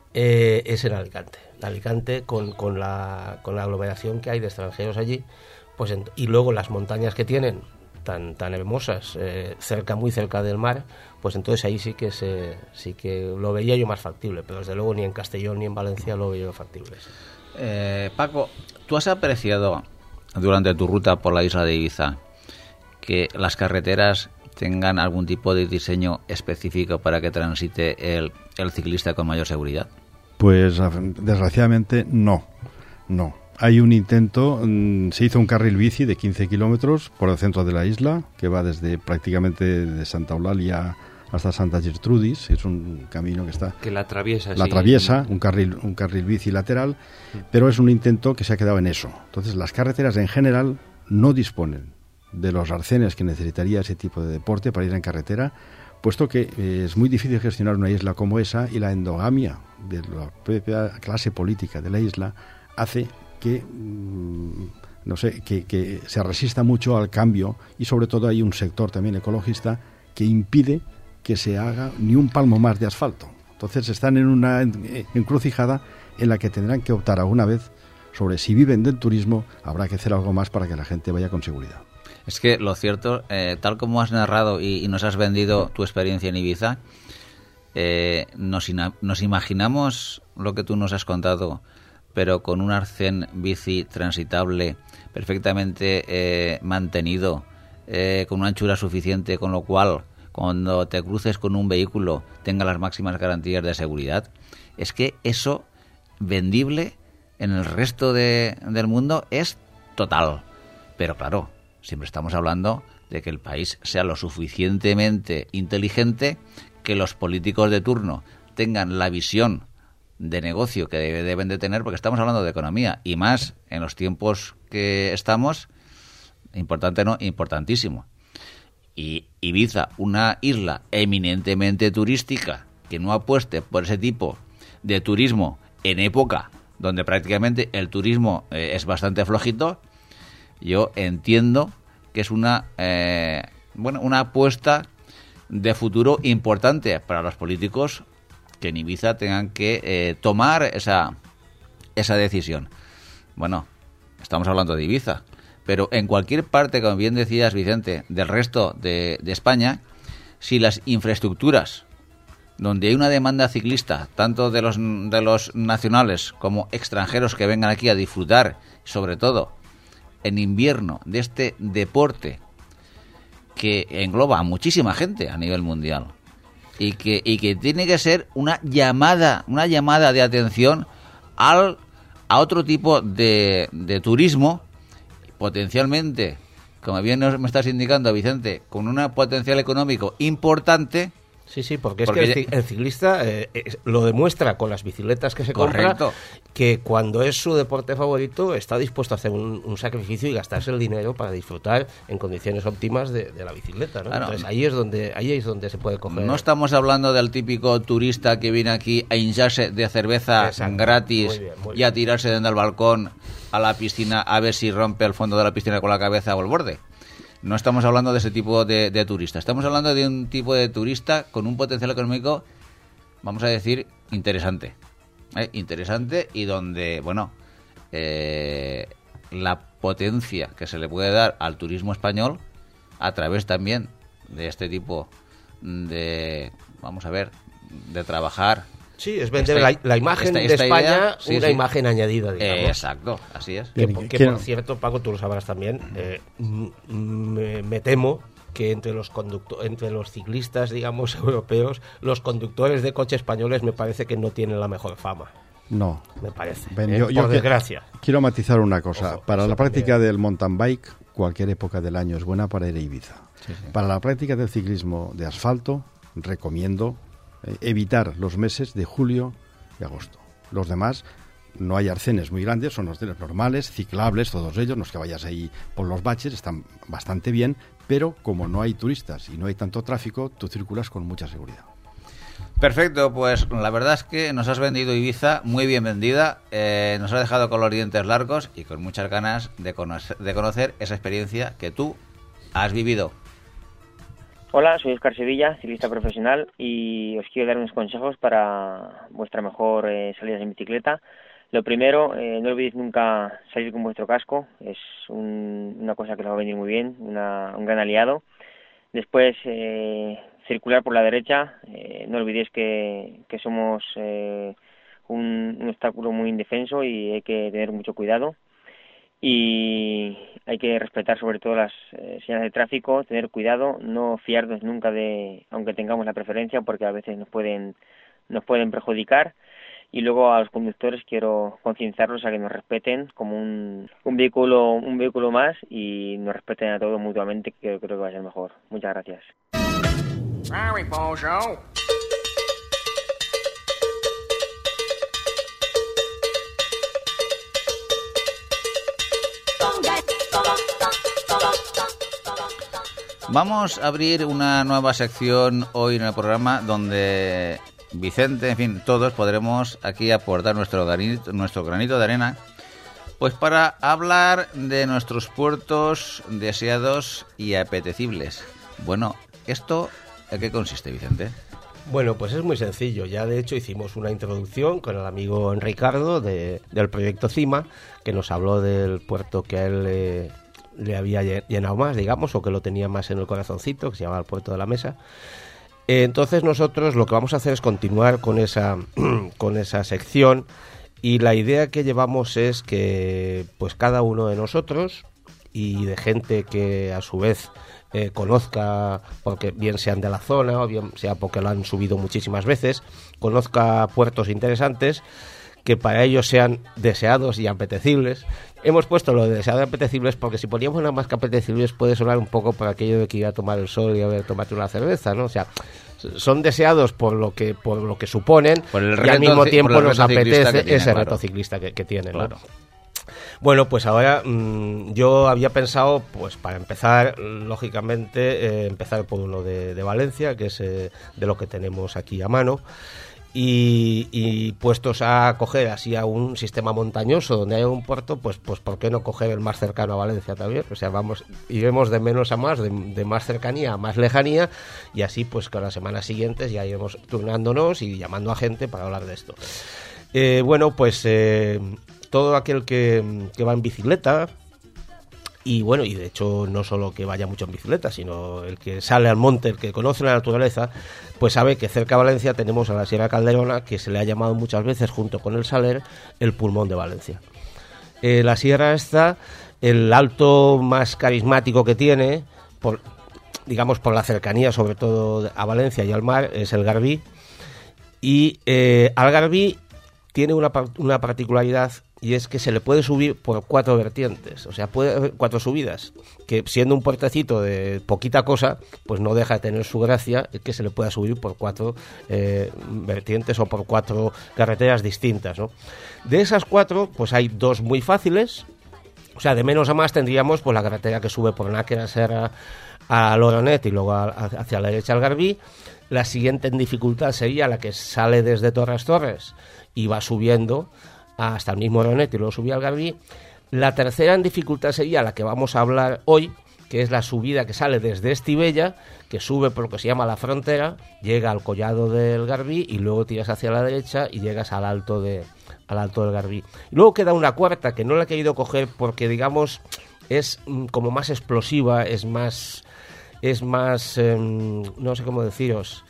Eh, es en Alicante. Alicante con, con, la, con la aglomeración que hay de extranjeros allí, pues en- y luego las montañas que tienen tan tan hermosas, eh, cerca muy cerca del mar, pues entonces ahí sí que se sí que lo veía yo más factible, pero desde luego ni en Castellón ni en Valencia lo veía yo factible. Sí. Eh, Paco, ¿tú has apreciado durante tu ruta por la isla de Ibiza que las carreteras tengan algún tipo de diseño específico para que transite el, el ciclista con mayor seguridad? Pues desgraciadamente no, no. Hay un intento, mmm, se hizo un carril bici de quince kilómetros por el centro de la isla, que va desde prácticamente de Santa Eulalia hasta Santa Gertrudis, es un camino que está... Que la atraviesa. La sí. atraviesa, un carril, un carril bici lateral, pero es un intento que se ha quedado en eso. Entonces las carreteras en general no disponen de los arcenes que necesitaría ese tipo de deporte para ir en carretera, puesto que eh, es muy difícil gestionar una isla como esa y la endogamia de la propia clase política de la isla hace que, mmm, no sé, que, que se resista mucho al cambio y sobre todo hay un sector también ecologista que impide que se haga ni un palmo más de asfalto. Entonces están en una encrucijada en la que tendrán que optar alguna vez sobre si viven del turismo, habrá que hacer algo más para que la gente vaya con seguridad. Es que lo cierto, eh, tal como has narrado y, y nos has vendido tu experiencia en Ibiza, eh, nos, ina- nos imaginamos lo que tú nos has contado, pero con un arcén bici transitable, perfectamente eh, mantenido, eh, con una anchura suficiente, con lo cual cuando te cruces con un vehículo tenga las máximas garantías de seguridad. Es que eso vendible en el resto de, del mundo es total. Pero claro, siempre estamos hablando de que el país sea lo suficientemente inteligente, que los políticos de turno tengan la visión de negocio que debe, deben de tener, porque estamos hablando de economía, y más en los tiempos que estamos, importante no, importantísimo. Y Ibiza, una isla eminentemente turística, que no apueste por ese tipo de turismo en época donde prácticamente el turismo eh, es bastante flojito, yo entiendo que es una eh, bueno una apuesta de futuro importante para los políticos que en Ibiza tengan que eh, tomar esa esa decisión. Bueno, estamos hablando de Ibiza, pero en cualquier parte, como bien decías, Vicente, del resto de, de España, si las infraestructuras donde hay una demanda ciclista, tanto de los de los nacionales como extranjeros que vengan aquí a disfrutar, sobre todo en invierno, de este deporte que engloba a muchísima gente a nivel mundial y que y que tiene que ser una llamada una llamada de atención al a otro tipo de, de turismo, potencialmente, como bien me estás indicando, Vicente, con un potencial económico importante. Sí, sí, porque es porque que el, el ciclista eh, es, lo demuestra con las bicicletas que se Correcto. compra, que cuando es su deporte favorito está dispuesto a hacer un, un sacrificio y gastarse el dinero para disfrutar en condiciones óptimas de, de la bicicleta, ¿no? Claro. Entonces ahí es donde ahí es donde se puede coger. No estamos hablando del típico turista que viene aquí a hincharse de cerveza Exacto. gratis Muy bien, muy y a bien. tirarse desde el balcón a la piscina a ver si rompe el fondo de la piscina con la cabeza o el borde. No estamos hablando de ese tipo de, de turista. Estamos hablando de un tipo de turista con un potencial económico, vamos a decir, interesante. ¿eh? Interesante y donde, bueno, eh, la potencia que se le puede dar al turismo español a través también de este tipo de, vamos a ver, de trabajar. Sí, es vender esta- la, la imagen esta- de esta España, idea, sí, una sí. imagen añadida, digamos. Eh, exacto, así es. Que, Bien, por- que quiero- por cierto, Paco, tú lo sabrás también, eh, m- me, me temo que entre los conducto- entre los ciclistas, digamos, europeos, los conductores de coche españoles me parece que no tienen la mejor fama, No. me parece, Ven, eh, yo- yo por que- desgracia. Quiero matizar una cosa. Ojo, para eso la práctica también. del mountain bike, cualquier época del año es buena para ir a Ibiza. Para la práctica del ciclismo de asfalto, recomiendo eh, evitar los meses de julio y agosto. Los demás, no hay arcenes muy grandes, son arcenes normales, ciclables, todos ellos, no es que vayas ahí por los baches, están bastante bien, pero como no hay turistas y no hay tanto tráfico, tú circulas con mucha seguridad. Perfecto, pues la verdad es que nos has vendido Ibiza muy bien vendida, eh, nos has dejado con los dientes largos y con muchas ganas de conocer, de conocer esa experiencia que tú has vivido. Hola, soy Oscar Sevilla, ciclista profesional, y os quiero dar unos consejos para vuestra mejor eh, salida en bicicleta. Lo primero, eh, no olvidéis nunca salir con vuestro casco, es un- una cosa que os va a venir muy bien, una- un gran aliado. Después, eh, circular por la derecha, eh, no olvidéis que, que somos eh, un, un obstáculo muy indefenso y hay que tener mucho cuidado. Y hay que respetar sobre todo las eh, señales de tráfico, tener cuidado, no fiarnos nunca de, aunque tengamos la preferencia, porque a veces nos pueden nos pueden perjudicar. Y luego a los conductores quiero concienciarlos a que nos respeten como un, un vehículo un vehículo más y nos respeten a todos mutuamente, que creo, creo que va a ser mejor. Muchas gracias. Vamos a abrir una nueva sección hoy en el programa donde Vicente, en fin, todos podremos aquí aportar nuestro granito, nuestro granito de arena, pues para hablar de nuestros puertos deseados y apetecibles. Bueno, ¿esto en qué consiste, Vicente? Bueno, pues es muy sencillo. Ya de hecho hicimos una introducción con el amigo Ricardo de, del proyecto CIMA, que nos habló del puerto que a él le, le había llenado más, digamos, o que lo tenía más en el corazoncito, que se llama el Puerto de la Mesa. Entonces nosotros lo que vamos a hacer es continuar con esa, con esa sección, y la idea que llevamos es que pues cada uno de nosotros y de gente que a su vez eh, conozca, porque bien sean de la zona o bien sea porque lo han subido muchísimas veces, conozca puertos interesantes que para ellos sean deseados y apetecibles. Hemos puesto lo de deseados y apetecibles porque si poníamos nada más que apetecibles puede sonar un poco por aquello de que ir a tomar el sol y a ver, tomarte una cerveza, ¿no? O sea, son deseados por lo que por lo que suponen por el y al mismo tiempo nos apetece tiene, ese claro. reto ciclista que, que tienen, Claro. ¿no? Bueno, pues ahora mmm, yo había pensado, pues para empezar, lógicamente, eh, empezar por uno de, de Valencia, que es eh, de lo que tenemos aquí a mano. Y, y puestos a coger así a un sistema montañoso donde haya un puerto, pues pues ¿por qué no coger el más cercano a Valencia también? O sea, vamos, iremos de menos a más, de, de más cercanía a más lejanía, y así pues con las semanas siguientes ya iremos turnándonos y llamando a gente para hablar de esto. Eh, bueno, pues eh, todo aquel que, que va en bicicleta, y bueno, y de hecho no solo que vaya mucho en bicicleta, sino el que sale al monte, el que conoce la naturaleza, pues sabe que cerca de Valencia tenemos a la Sierra Calderona, que se le ha llamado muchas veces, junto con el Saler, el pulmón de Valencia. Eh, la sierra esta, el alto más carismático que tiene, por, digamos por la cercanía sobre todo a Valencia y al mar, es el Garbí. Y eh, al Garbí tiene una, una particularidad, y es que se le puede subir por cuatro vertientes, o sea, puede haber cuatro subidas, que siendo un puertecito de poquita cosa, pues no deja de tener su gracia el que se le pueda subir por cuatro eh, vertientes o por cuatro carreteras distintas, ¿no? De esas cuatro, pues hay dos muy fáciles, o sea, de menos a más tendríamos pues la carretera que sube por Náquera, Serra a Loronet y luego a, a, hacia la derecha al Garbí. La siguiente en dificultad sería la que sale desde Torres Torres y va subiendo hasta el mismo Loronet y luego subía al Garbí. La tercera en dificultad sería la que vamos a hablar hoy, que es la subida que sale desde Estivella, que sube por lo que se llama la frontera, llega al collado del Garbí y luego tiras hacia la derecha y llegas al alto de al alto del Garbí. Y luego queda una cuarta que no la he querido coger porque, digamos, es mm, como más explosiva, es más es más eh, no sé cómo deciros.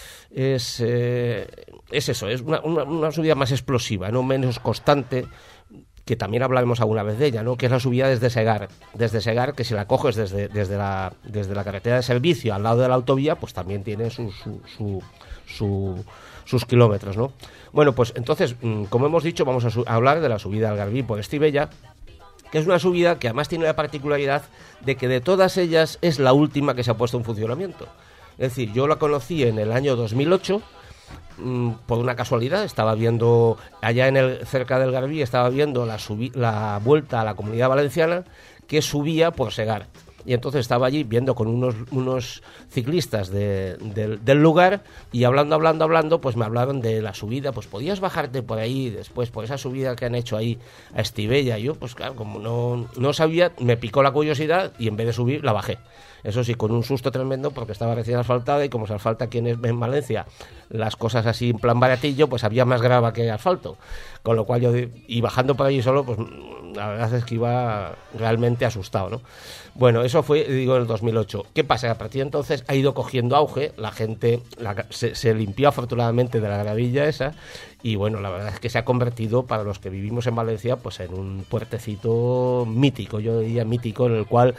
Es, eh, es eso, es una, una, una subida más explosiva, no menos constante, que también hablaremos alguna vez de ella, ¿no? Que es la subida desde Segar. Desde Segar, que si la coges desde, desde, la, desde la carretera de servicio al lado de la autovía, pues también tiene su, su, su, su, sus kilómetros, ¿no? Bueno, pues entonces, como hemos dicho, vamos a, su- a hablar de la subida al Garbí por Estivella, que es una subida que además tiene la particularidad de que de todas ellas es la última que se ha puesto en funcionamiento. Es decir, yo la conocí en el año dos mil ocho, mmm, por una casualidad, estaba viendo, allá en el cerca del Garbí, estaba viendo la, subi- la vuelta a la Comunidad Valenciana que subía por Segar. Y entonces estaba allí viendo con unos, unos ciclistas de, de, del lugar y hablando, hablando, hablando, pues me hablaron de la subida. Pues podías bajarte por ahí después, por esa subida que han hecho ahí a Estivella. Yo, pues claro, como no, no sabía, me picó la curiosidad y en vez de subir, la bajé. Eso sí, con un susto tremendo porque estaba recién asfaltada y como se asfalta aquí en, en Valencia las cosas así en plan baratillo, pues había más grava que asfalto. Con lo cual yo, y bajando por allí solo, pues la verdad es que iba realmente asustado, ¿no? Bueno, eso fue, digo, en el dos mil ocho. ¿Qué pasa? A partir de entonces ha ido cogiendo auge, la gente la, se, se limpió afortunadamente de la gravilla esa y bueno, la verdad es que se ha convertido para los que vivimos en Valencia pues en un puertecito mítico, yo diría mítico, en el cual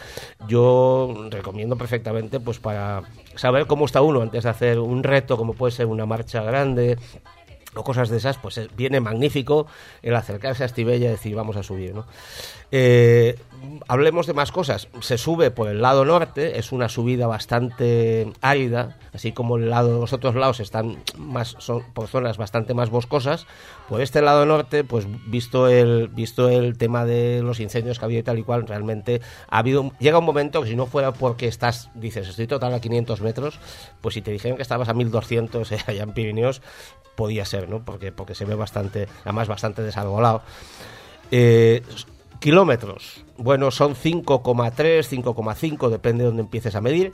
yo recomiendo perfectamente pues para saber cómo está uno antes de hacer un reto como puede ser una marcha grande o cosas de esas, pues viene magnífico el acercarse a Estivella y decir vamos a subir, ¿no? Eh, hablemos de más cosas. Se sube por el lado norte, es una subida bastante árida, así como el lado, los otros lados están más son por zonas bastante más boscosas. Por este lado norte, pues visto el visto el tema de los incendios que había y tal y cual, realmente ha habido llega un momento que si no fuera porque estás dices estoy total a quinientos metros, pues si te dijeron que estabas a mil doscientos eh, allá en Pirineos, podía ser, ¿no? Porque porque se ve bastante, además bastante desarbolado. Eh, kilómetros, bueno, son cinco coma tres, cinco coma cinco, depende de donde empieces a medir.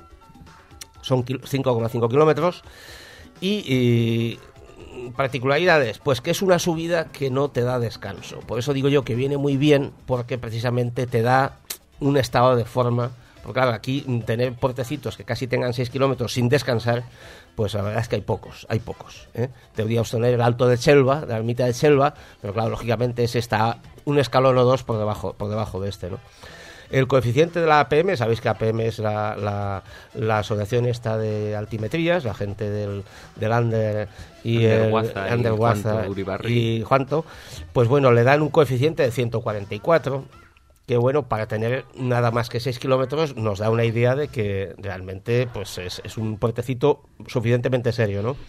Son cinco coma cinco kilómetros y, y particularidades, pues que es una subida que no te da descanso. Por eso digo yo que viene muy bien, porque precisamente te da un estado de forma. Porque claro, aquí tener puertecitos que casi tengan seis kilómetros sin descansar, pues la verdad es que hay pocos, hay pocos, ¿eh? Deberíamos tener el Alto de Chelva, la ermita de Chelva, pero claro, lógicamente ese está un escalón o dos por debajo, por debajo de este, ¿no? El coeficiente de la A P M, sabéis que A P M es la, la, la asociación esta de altimetrías, la gente del, del Ander y Ander el Guaza y Ander Guaza Juanto Uribarri. y Juanto, pues bueno, le dan un coeficiente de ciento cuarenta y cuatro, que bueno, para tener nada más que seis kilómetros nos da una idea de que realmente pues es, es un puertecito suficientemente serio, ¿no?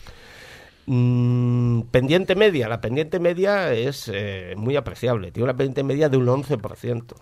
Mm, pendiente media, la pendiente media es eh, muy apreciable, tiene una pendiente media de un once por ciento.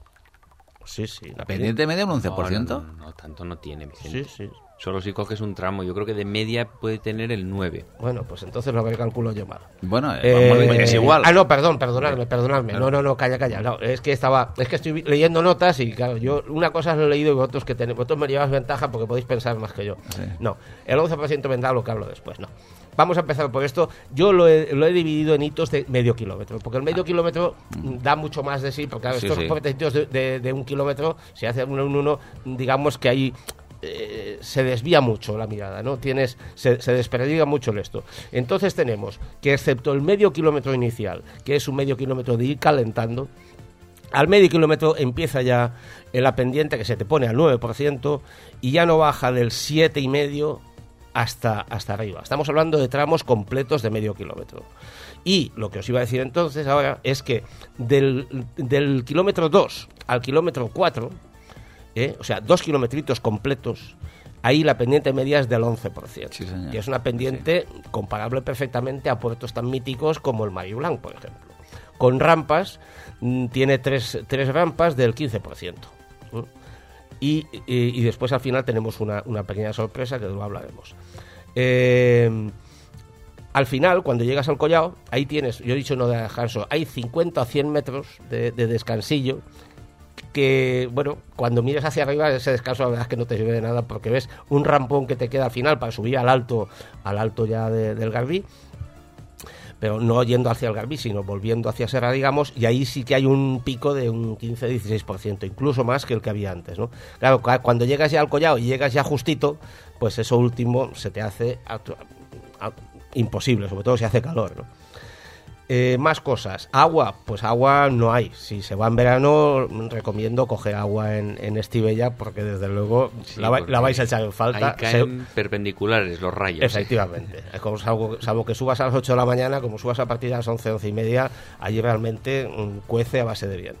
Sí, sí. La ¿Pendiente media un once por ciento? No, no, no, tanto no tiene, Vicente. Sí, sí. Solo si coges un tramo, yo creo que de media puede tener el nueve. Bueno, pues entonces lo que calculo yo mal. Bueno, eh, Eh, vamos, es igual. Ah, no, perdón, perdonadme, perdonadme. No, no, no, calla, calla. No, es que estaba, es que estoy leyendo notas y claro, yo una cosa lo he leído y vosotros que tenéis, vosotros me lleváis ventaja porque podéis pensar más que yo. Sí. No, el once por ciento vendrá lo que hablo después, no. Vamos a empezar por esto. Yo lo he, lo he dividido en hitos de medio kilómetro, porque el medio Ah. kilómetro mm, da mucho más de sí, porque claro, Sí, estos sí. puertecitos de, de, de un kilómetro, si hace uno en uno, digamos que ahí eh, se desvía mucho la mirada, ¿no? Tienes, se, se desperdiga mucho el esto. Entonces tenemos que excepto el medio kilómetro inicial, que es un medio kilómetro de ir calentando, al medio kilómetro empieza ya la pendiente que se te pone al nueve por ciento y ya no baja del siete coma cinco hasta, hasta arriba. Estamos hablando de tramos completos de medio kilómetro. Y lo que os iba a decir entonces ahora es que del, del kilómetro dos al kilómetro cuatro, ¿eh? O sea, dos kilometritos completos, ahí la pendiente media es del once por ciento. Sí, señor. Que es una pendiente comparable perfectamente a puertos tan míticos como el Mariblanc, por ejemplo. Con rampas, mm, tiene tres, tres rampas del quince por ciento. ¿eh? Y, y, y después al final tenemos una, una pequeña sorpresa que luego hablaremos. Eh, al final, cuando llegas al collao, ahí tienes, yo he dicho no de descanso, hay cincuenta o cien metros de, de descansillo que, bueno, cuando miras hacia arriba ese descanso la verdad es que no te sirve de nada porque ves un rampón que te queda al final para subir al alto, al alto ya de, del Garbí, pero no yendo hacia el Garbí, sino volviendo hacia Serra, digamos, y ahí sí que hay un pico de un quince a dieciséis por ciento, incluso más que el que había antes, ¿no? Claro, cuando llegas ya al collao y llegas ya justito, pues eso último se te hace actu- a- imposible, sobre todo si hace calor, ¿no? Eh, más cosas. Agua, pues agua no hay. Si se va en verano, recomiendo coger agua en, en Estivella, porque desde luego Sí, la, va- porque la vais a echar en falta. Ahí caen perpendiculares los rayos. Efectivamente. Es como salvo, salvo que subas a las ocho de la mañana, como subas a partir de las once, once y media, allí realmente mm, cuece a base de bien.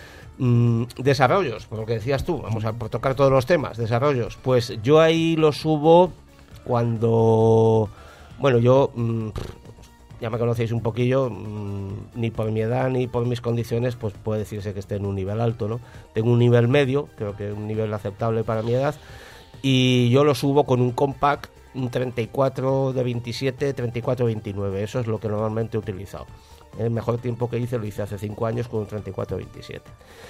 Mm, desarrollos, por lo que decías tú, vamos a por tocar todos los temas. Desarrollos, pues yo ahí lo subo cuando, bueno, yo mm, ya me conocéis un poquillo, mmm, ni por mi edad ni por mis condiciones, pues puede decirse que esté en un nivel alto, ¿no? Tengo un nivel medio, creo que un nivel aceptable para mi edad, y yo lo subo con un compact, un treinta y cuatro de veintisiete, treinta y cuatro veintinueve, eso es lo que normalmente he utilizado. El mejor tiempo que hice lo hice hace cinco años con un treinta y cuatro veintisiete.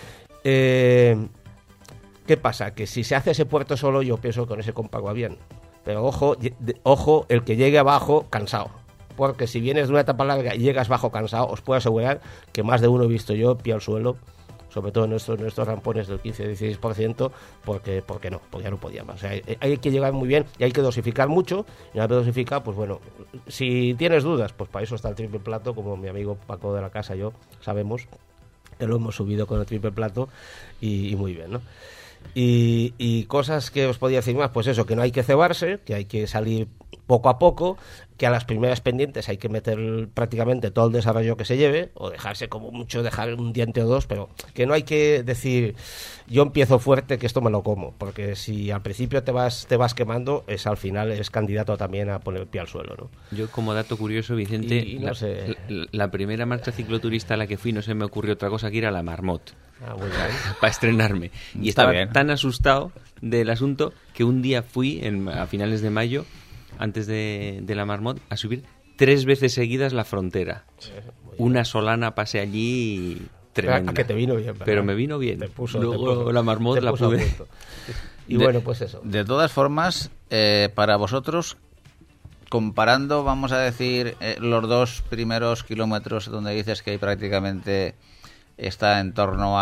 Eh, ¿Qué pasa? Que si se hace ese puerto solo, yo pienso que con ese compact va bien. Pero ojo, de- ojo el que llegue abajo cansado. Porque si vienes de una etapa larga y llegas bajo cansado, os puedo asegurar que más de uno he visto yo pie al suelo, sobre todo en nuestros, nuestros rampones del quince a dieciséis por ciento, porque, porque no, porque ya no podía más. O sea, hay, hay que llegar muy bien y hay que dosificar mucho. Y una vez dosifica, pues bueno, si tienes dudas, pues para eso está el triple plato, como mi amigo Paco de la Casa y yo sabemos, que lo hemos subido con el triple plato y, y muy bien, ¿no? Y, y cosas que os podía decir más, pues eso, que no hay que cebarse, que hay que salir poco a poco, que a las primeras pendientes hay que meter prácticamente todo el desarrollo que se lleve, o dejarse como mucho, dejar un diente o dos, pero que no hay que decir, yo empiezo fuerte, que esto me lo como, porque si al principio te vas te vas quemando, es al final es candidato también a poner el pie al suelo, ¿no? Yo, como dato curioso, Vicente, Y- y no la, sé. la- la primera marcha cicloturista a la que fui no se me ocurrió otra cosa que ir a la Marmot Ah, muy bien. para estrenarme. Y Está estaba bien. tan asustado del asunto que un día fui, en, a finales de mayo, antes de, de la Marmot, a subir tres veces seguidas la frontera. Una solana pasé allí tremenda. A que te vino bien, ¿verdad? Pero me vino bien. Te puso, Luego te puso- la Marmot te la puso a pude... punto. Y De- bueno, pues eso. De todas formas, eh, para vosotros, comparando, vamos a decir, eh, los dos primeros kilómetros donde dices que hay prácticamente está en torno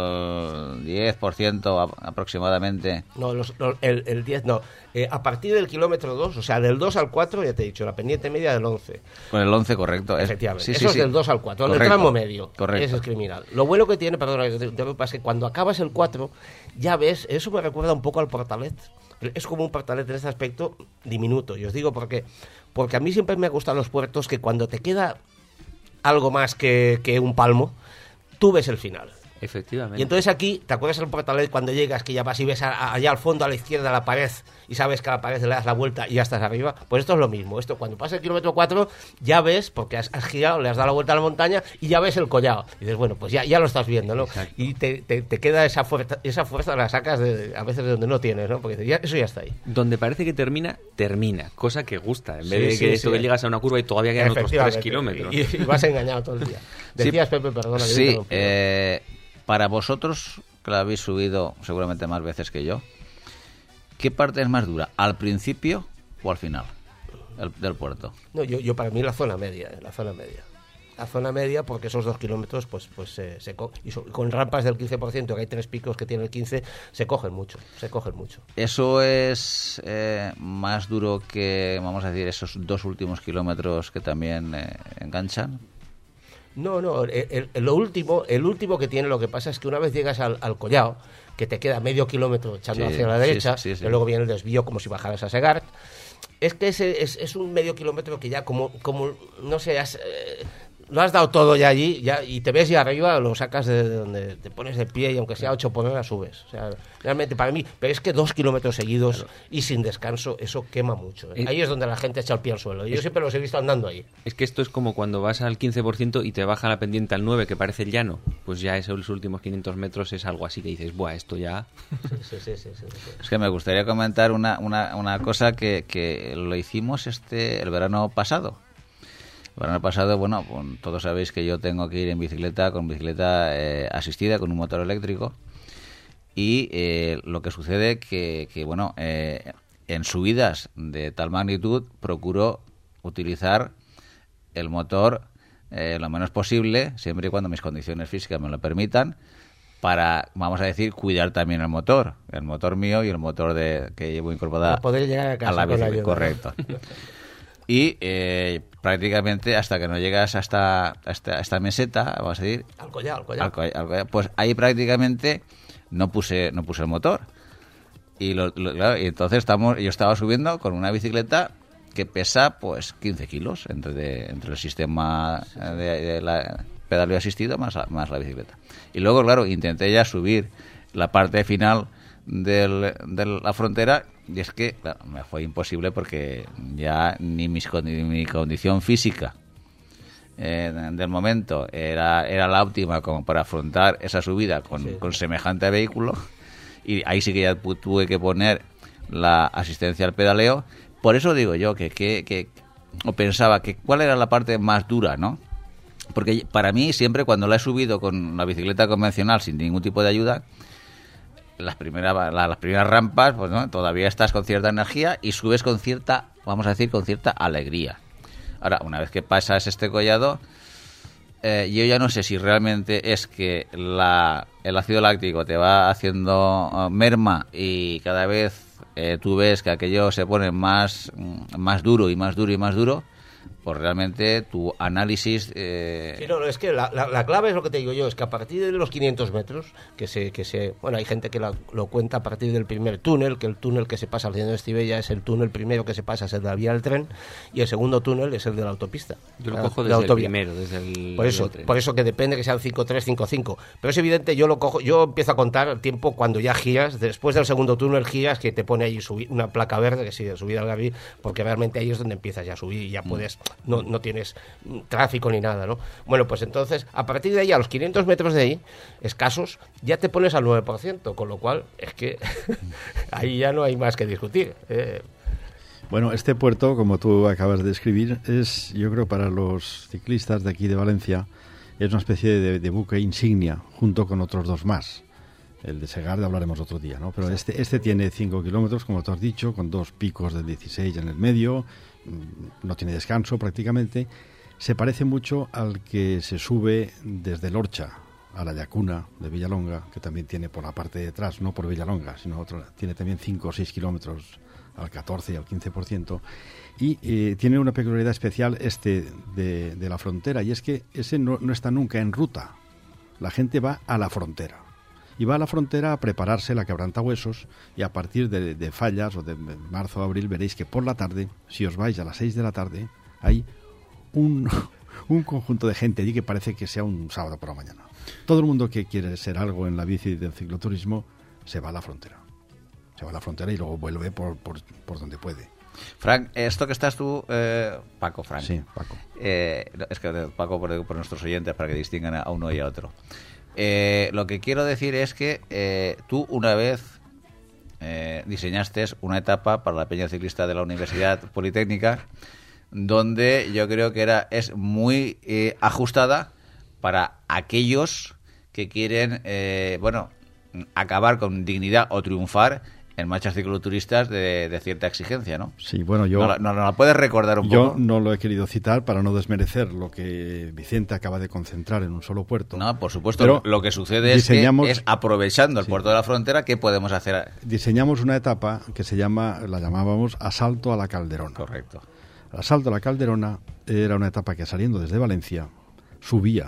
al diez por ciento aproximadamente. No, los, los, el, el diez no. Eh, a partir del kilómetro dos, o sea, del dos al cuatro, ya te he dicho, la pendiente media del once. Con el once, correcto. Efectivamente. Sí, Eso sí, es sí. del dos al cuatro. Correcto. El tramo medio. Correcto. Ese es criminal. Lo bueno que tiene, perdona, lo que pasa es que cuando acabas el cuatro, ya ves, eso me recuerda un poco al Portalet. Es como un Portalet en este aspecto diminuto. Y os digo por qué. Porque a mí siempre me gustan los puertos que cuando te queda algo más que, que un palmo, tú ves el final. Efectivamente. Y entonces aquí, ¿te acuerdas del Portalet cuando llegas, que ya vas y ves a, a, allá al fondo, a la izquierda, la pared, y sabes que a la pared le das la vuelta y ya estás arriba? Pues esto es lo mismo. Esto cuando pasa el kilómetro cuatro, ya ves, porque has, has girado, le has dado la vuelta a la montaña y ya ves el collado. Y dices, bueno, pues ya, ya lo estás viendo, ¿no? Exacto. Y te, te, te queda esa fuerza, esa fuerza la sacas de, a veces de donde no tienes, ¿no? Porque ya, eso ya está ahí. Donde parece que termina, termina. Cosa que gusta. En vez Sí, de sí, que esto sí. que llegas a una curva y todavía quedan otros tres Efectivamente. kilómetros. Y, y vas engañado todo el día. Decías, Sí. Pepe, perdona. que te Sí, interrumpí. eh, para vosotros, que la habéis subido seguramente más veces que yo, ¿qué parte es más dura? ¿Al principio o al final del, del puerto? No, yo, yo para mí la zona media, eh, la zona media. La zona media, porque esos dos kilómetros, pues, pues eh, se co y so con rampas del quince por ciento, que hay tres picos que tiene el quince, se cogen mucho, se cogen mucho. ¿Eso es eh, más duro que, vamos a decir, esos dos últimos kilómetros que también eh, enganchan? No, no, el, el, lo último, el último que tiene, lo que pasa es que una vez llegas al, al collao, que te queda medio kilómetro echando Sí, hacia la sí, derecha, sí, sí, sí. y luego viene el desvío como si bajaras a Segart, es que ese es, es un medio kilómetro que ya como, como no sé, has, eh, lo has dado todo ya allí, ya, y te ves ya arriba, lo sacas de donde te pones de pie y aunque sea ocho por hora subes. O sea, realmente para mí, pero es que dos kilómetros seguidos claro. y sin descanso, eso quema mucho. ¿eh? Eh, Ahí es donde la gente echa el pie al suelo. Yo siempre los he visto andando ahí. Es que esto es como cuando vas al quince por ciento y te baja la pendiente al nueve, que parece llano. Pues ya esos últimos quinientos metros es algo así que dices, buah, esto ya... Sí, sí, sí, sí, sí. Es que me gustaría comentar una, una, una cosa que, que lo hicimos este el verano pasado. El verano pasado, bueno, pues, todos sabéis que yo tengo que ir en bicicleta, con bicicleta eh, asistida, con un motor eléctrico. Y eh, lo que sucede que, que bueno, eh, en subidas de tal magnitud procuro utilizar el motor eh, lo menos posible, siempre y cuando mis condiciones físicas me lo permitan, para, vamos a decir, cuidar también el motor, el motor mío y el motor de que llevo incorporado para poder llegar a casa a la con la bicicleta. ayuda. Correcto. Y eh, prácticamente hasta que no llegas hasta, hasta esta meseta, vamos a decir, Al collao, al collao. al coll- al collao, pues ahí prácticamente no puse no puse el motor. Y, lo, lo- claro, y entonces estamos yo estaba subiendo con una bicicleta que pesa pues quince kilos entre, de- entre el sistema de, de la pedaleo asistido más, la- más la bicicleta. Y luego, claro, intenté ya subir la parte final del, de la frontera y es que claro, me fue imposible porque ya ni, mis, con- ni mi condición física eh, del momento era, era la óptima como para afrontar esa subida con, Sí. con semejante vehículo, y ahí sí que ya pu- tuve que poner la asistencia al pedaleo. Por eso digo yo que, que, que o pensaba que cuál era la parte más dura, ¿no? Porque para mí siempre cuando la he subido con la bicicleta convencional sin ningún tipo de ayuda, las primeras la- las primeras rampas, pues no, todavía estás con cierta energía y subes con cierta, vamos a decir, con cierta alegría. Ahora, una vez que pasas este collado, eh, yo ya no sé si realmente es que la, el ácido láctico te va haciendo uh, merma y cada vez eh, tú ves que aquello se pone más, mm, más duro y más duro y más duro, pues realmente tu análisis... Eh, Sí, no, no, es que la, la, la clave es lo que te digo yo, es que a partir de los quinientos metros, que se, que se, bueno, hay gente que la- lo cuenta a partir del primer túnel, que el túnel que se pasa al centro de Estivella es el túnel primero que se pasa, es el de la vía del tren, y el segundo túnel es el de la autopista. Yo lo la- cojo la desde el autovía. primero, desde el... Por eso, el tren. por eso que depende que sean cinco tres, cinco cinco. Pero es evidente, yo lo cojo, yo empiezo a contar el tiempo cuando ya giras, después del segundo túnel giras, que te pone ahí subi- una placa verde, que sí, de subida al Gaví, porque realmente ahí es donde empiezas ya a subir y ya puedes, no, no tienes mm, tráfico ni nada, ¿no? Bueno, pues entonces, a partir de ahí, a los quinientos metros de ahí, escasos, ya te pones al nueve por ciento, con lo cual es que ahí ya no hay más que discutir. Eh, Bueno, este puerto, como tú acabas de describir, es, yo creo, para los ciclistas de aquí de Valencia, es una especie de, de buque insignia, junto con otros dos más. El de Segart hablaremos otro día, ¿no? Pero este, este tiene cinco kilómetros, como tú has dicho, con dos picos de dieciséis en el medio, mm, no tiene descanso prácticamente. Se parece mucho al que se sube desde el Orcha, a la Llacuna de Villalonga, que también tiene por la parte de atrás, no por Villalonga, sino otro, tiene también cinco o seis kilómetros al catorce y al quince por ciento, y eh, tiene una peculiaridad especial este de, de la frontera, y es que ese no, no está nunca en ruta. La gente va a la frontera, y va a la frontera a prepararse la quebrantahuesos, y a partir de, de Fallas o de marzo o abril veréis que por la tarde, si os vais a las seis de la tarde, hay un, un conjunto de gente allí que parece que sea un sábado por la mañana. Todo el mundo que quiere ser algo en la bici y del cicloturismo se va a la frontera. Se va a la frontera y luego vuelve por, por, por donde puede. Frank, esto que estás tú, eh, Paco, Frank. Sí, Paco. Eh, es que Paco, por, por nuestros oyentes, para que distingan a uno y a otro. Eh, lo que quiero decir es que eh, tú una vez eh, diseñaste una etapa para la Peña Ciclista de la Universidad Politécnica, donde yo creo que era es muy eh, ajustada para aquellos que quieren, eh, bueno, acabar con dignidad o triunfar en marchas cicloturistas de, de cierta exigencia, ¿no? Sí, bueno, yo... ¿No la, no, no la puedes recordar un yo poco? Yo no lo he querido citar para no desmerecer lo que Vicente acaba de concentrar en un solo puerto. No, por supuesto. Pero lo que sucede diseñamos, es que es aprovechando el sí. puerto de la frontera, ¿qué podemos hacer? Diseñamos una etapa que se llama, la llamábamos Asalto a la Calderona. Correcto. El Asalto a la Calderona era una etapa que, saliendo desde Valencia, subía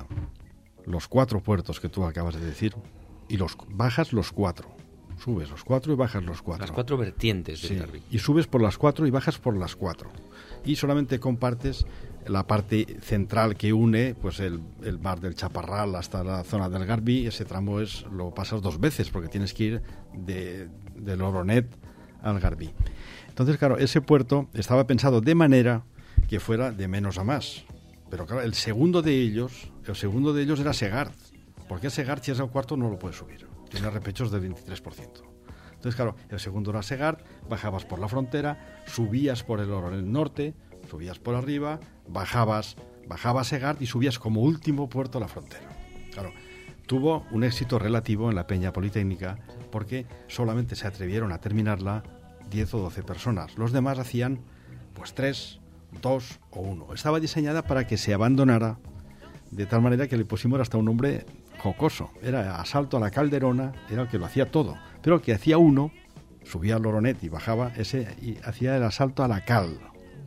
los cuatro puertos que tú acabas de decir y los bajas los cuatro. Subes los cuatro y bajas los cuatro. Las cuatro vertientes del sí. Garbí. Y subes por las cuatro y bajas por las cuatro. Y solamente compartes la parte central que une pues el, el bar del Chaparral hasta la zona del Garbí. Ese tramo es lo pasas dos veces porque tienes que ir de, del Oronet al Garbí. Entonces, claro, ese puerto estaba pensado de manera que fuera de menos a más. Pero claro, el segundo de ellos, el segundo de ellos era Segart. Porque Segart, si es el cuarto, no lo puedes subir. Tiene repechos del veintitrés por ciento. Entonces, claro, el segundo era Segart, bajabas por la frontera, subías por el Oronet Norte, subías por arriba, bajabas, bajabas Segart y subías como último puerto a la frontera. Claro, tuvo un éxito relativo en la Peña Politécnica porque solamente se atrevieron a terminarla diez o doce personas. Los demás hacían pues tres, dos o uno. Estaba diseñada para que se abandonara de tal manera que le pusimos hasta un nombre jocoso. Era Asalto a la Calderona, era el que lo hacía todo. Pero el que hacía uno, subía al Oronet y bajaba, ese y hacía el asalto a la Cal.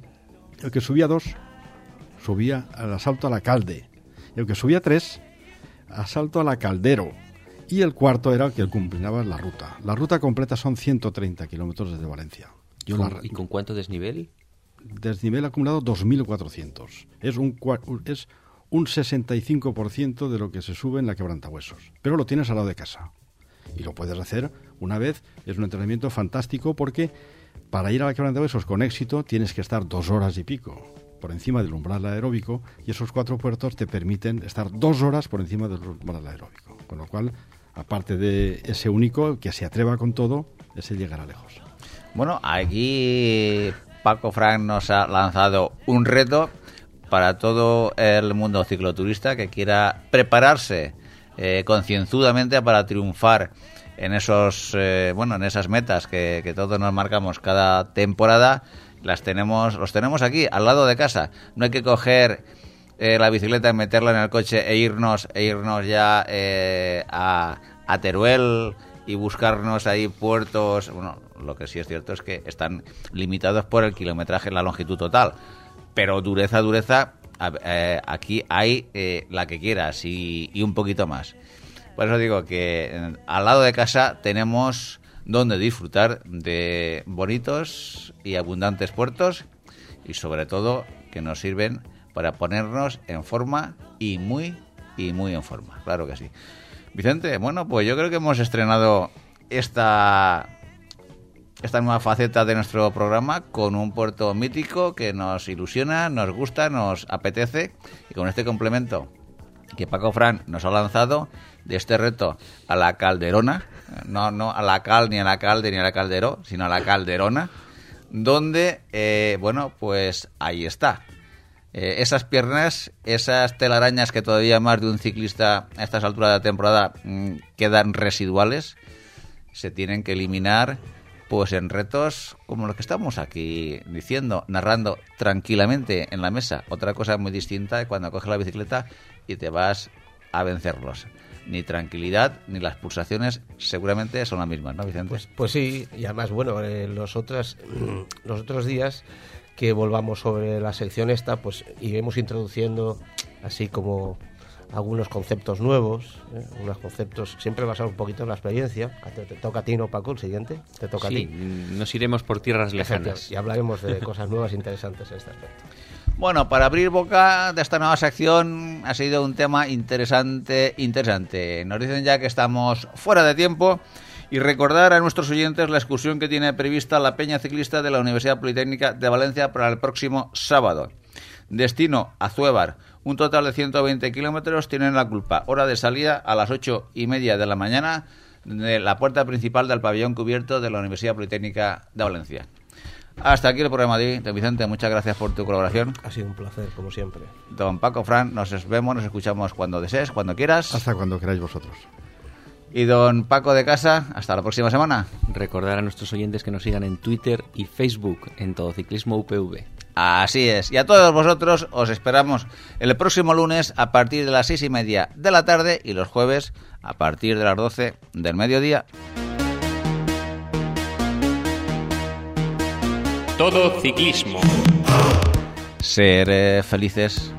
El que subía dos, subía al asalto a la Calde. Y el que subía tres, asalto a la Caldero. Y el cuarto era el que culminaba la ruta. La ruta completa son ciento treinta kilómetros desde Valencia. Yo ¿Con, la, ¿Y con cuánto desnivel? Desnivel acumulado dos mil cuatrocientos. Es un, es un sesenta y cinco por ciento de lo que se sube en la Quebrantahuesos. Pero lo tienes al lado de casa. Y lo puedes hacer una vez. Es un entrenamiento fantástico porque para ir a la Quebrantahuesos con éxito tienes que estar dos horas y pico por encima del umbral aeróbico, y esos cuatro puertos te permiten estar dos horas por encima del umbral aeróbico. Con lo cual, aparte de ese único, que se atreva con todo, ese llegará lejos. Bueno, aquí Paco Frank nos ha lanzado un reto para todo el mundo cicloturista que quiera prepararse eh, concienzudamente para triunfar en esos eh, bueno en esas metas que, que todos nos marcamos cada temporada. Las tenemos, los tenemos aquí al lado de casa. No hay que coger eh, la bicicleta, meterla en el coche e irnos e irnos ya eh, a, a Teruel y buscarnos ahí puertos. Bueno, lo que sí es cierto es que están limitados por el kilometraje, la longitud total. Pero dureza, dureza, eh, aquí hay eh, la que quieras y, y un poquito más. Por eso digo que eh, al lado de casa tenemos donde disfrutar de bonitos y abundantes puertos y sobre todo que nos sirven para ponernos en forma y muy y muy en forma, claro que sí. Vicente, bueno, pues yo creo que hemos estrenado esta esta nueva faceta de nuestro programa con un puerto mítico que nos ilusiona, nos gusta, nos apetece, y con este complemento que Paco Frank nos ha lanzado de este reto a la Calderona, no no a la Cal, ni a la Calde, ni a la Caldero, sino a la Calderona, donde, eh, bueno, pues ahí está. Eh, esas piernas, esas telarañas que todavía más de un ciclista a estas alturas de la temporada mmm, quedan residuales, se tienen que eliminar pues en retos como los que estamos aquí diciendo, narrando tranquilamente en la mesa. Otra cosa muy distinta es cuando coges la bicicleta y te vas a vencerlos. ni tranquilidad, ni las pulsaciones seguramente son las mismas, ¿no, Vicente? Pues, pues sí, y además, bueno, eh, los, otras, los otros días que volvamos sobre la sección esta, pues iremos introduciendo así como algunos conceptos nuevos, ¿eh? unos conceptos siempre basados un poquito en la experiencia. Te, te toca a ti, ¿no, Paco? El siguiente, te toca sí, a ti. Nos iremos por tierras lejanas. Y hablaremos de cosas nuevas e interesantes en este aspecto. Bueno, para abrir boca de esta nueva sección ha sido un tema interesante, interesante. Nos dicen ya que estamos fuera de tiempo y recordar a nuestros oyentes la excursión que tiene prevista la Peña Ciclista de la Universidad Politécnica de Valencia para el próximo sábado. Destino Azuévar, un total de ciento veinte kilómetros, tienen la culpa. Hora de salida a las ocho y media de la mañana de la puerta principal del pabellón cubierto de la Universidad Politécnica de Valencia. Hasta aquí el programa de hoy. Don Vicente, muchas gracias por tu colaboración. Ha sido un placer, como siempre. Don Paco, Fran, nos vemos, nos escuchamos cuando desees, cuando quieras. Hasta cuando queráis vosotros. Y don Paco de Casa, hasta la próxima semana. Recordar a nuestros oyentes que nos sigan en Twitter y Facebook en Todo Ciclismo U P V. Así es. Y a todos vosotros os esperamos el próximo lunes a partir de las seis y media de la tarde y los jueves a partir de las doce del mediodía. Todo Ciclismo. Ser eh, felices.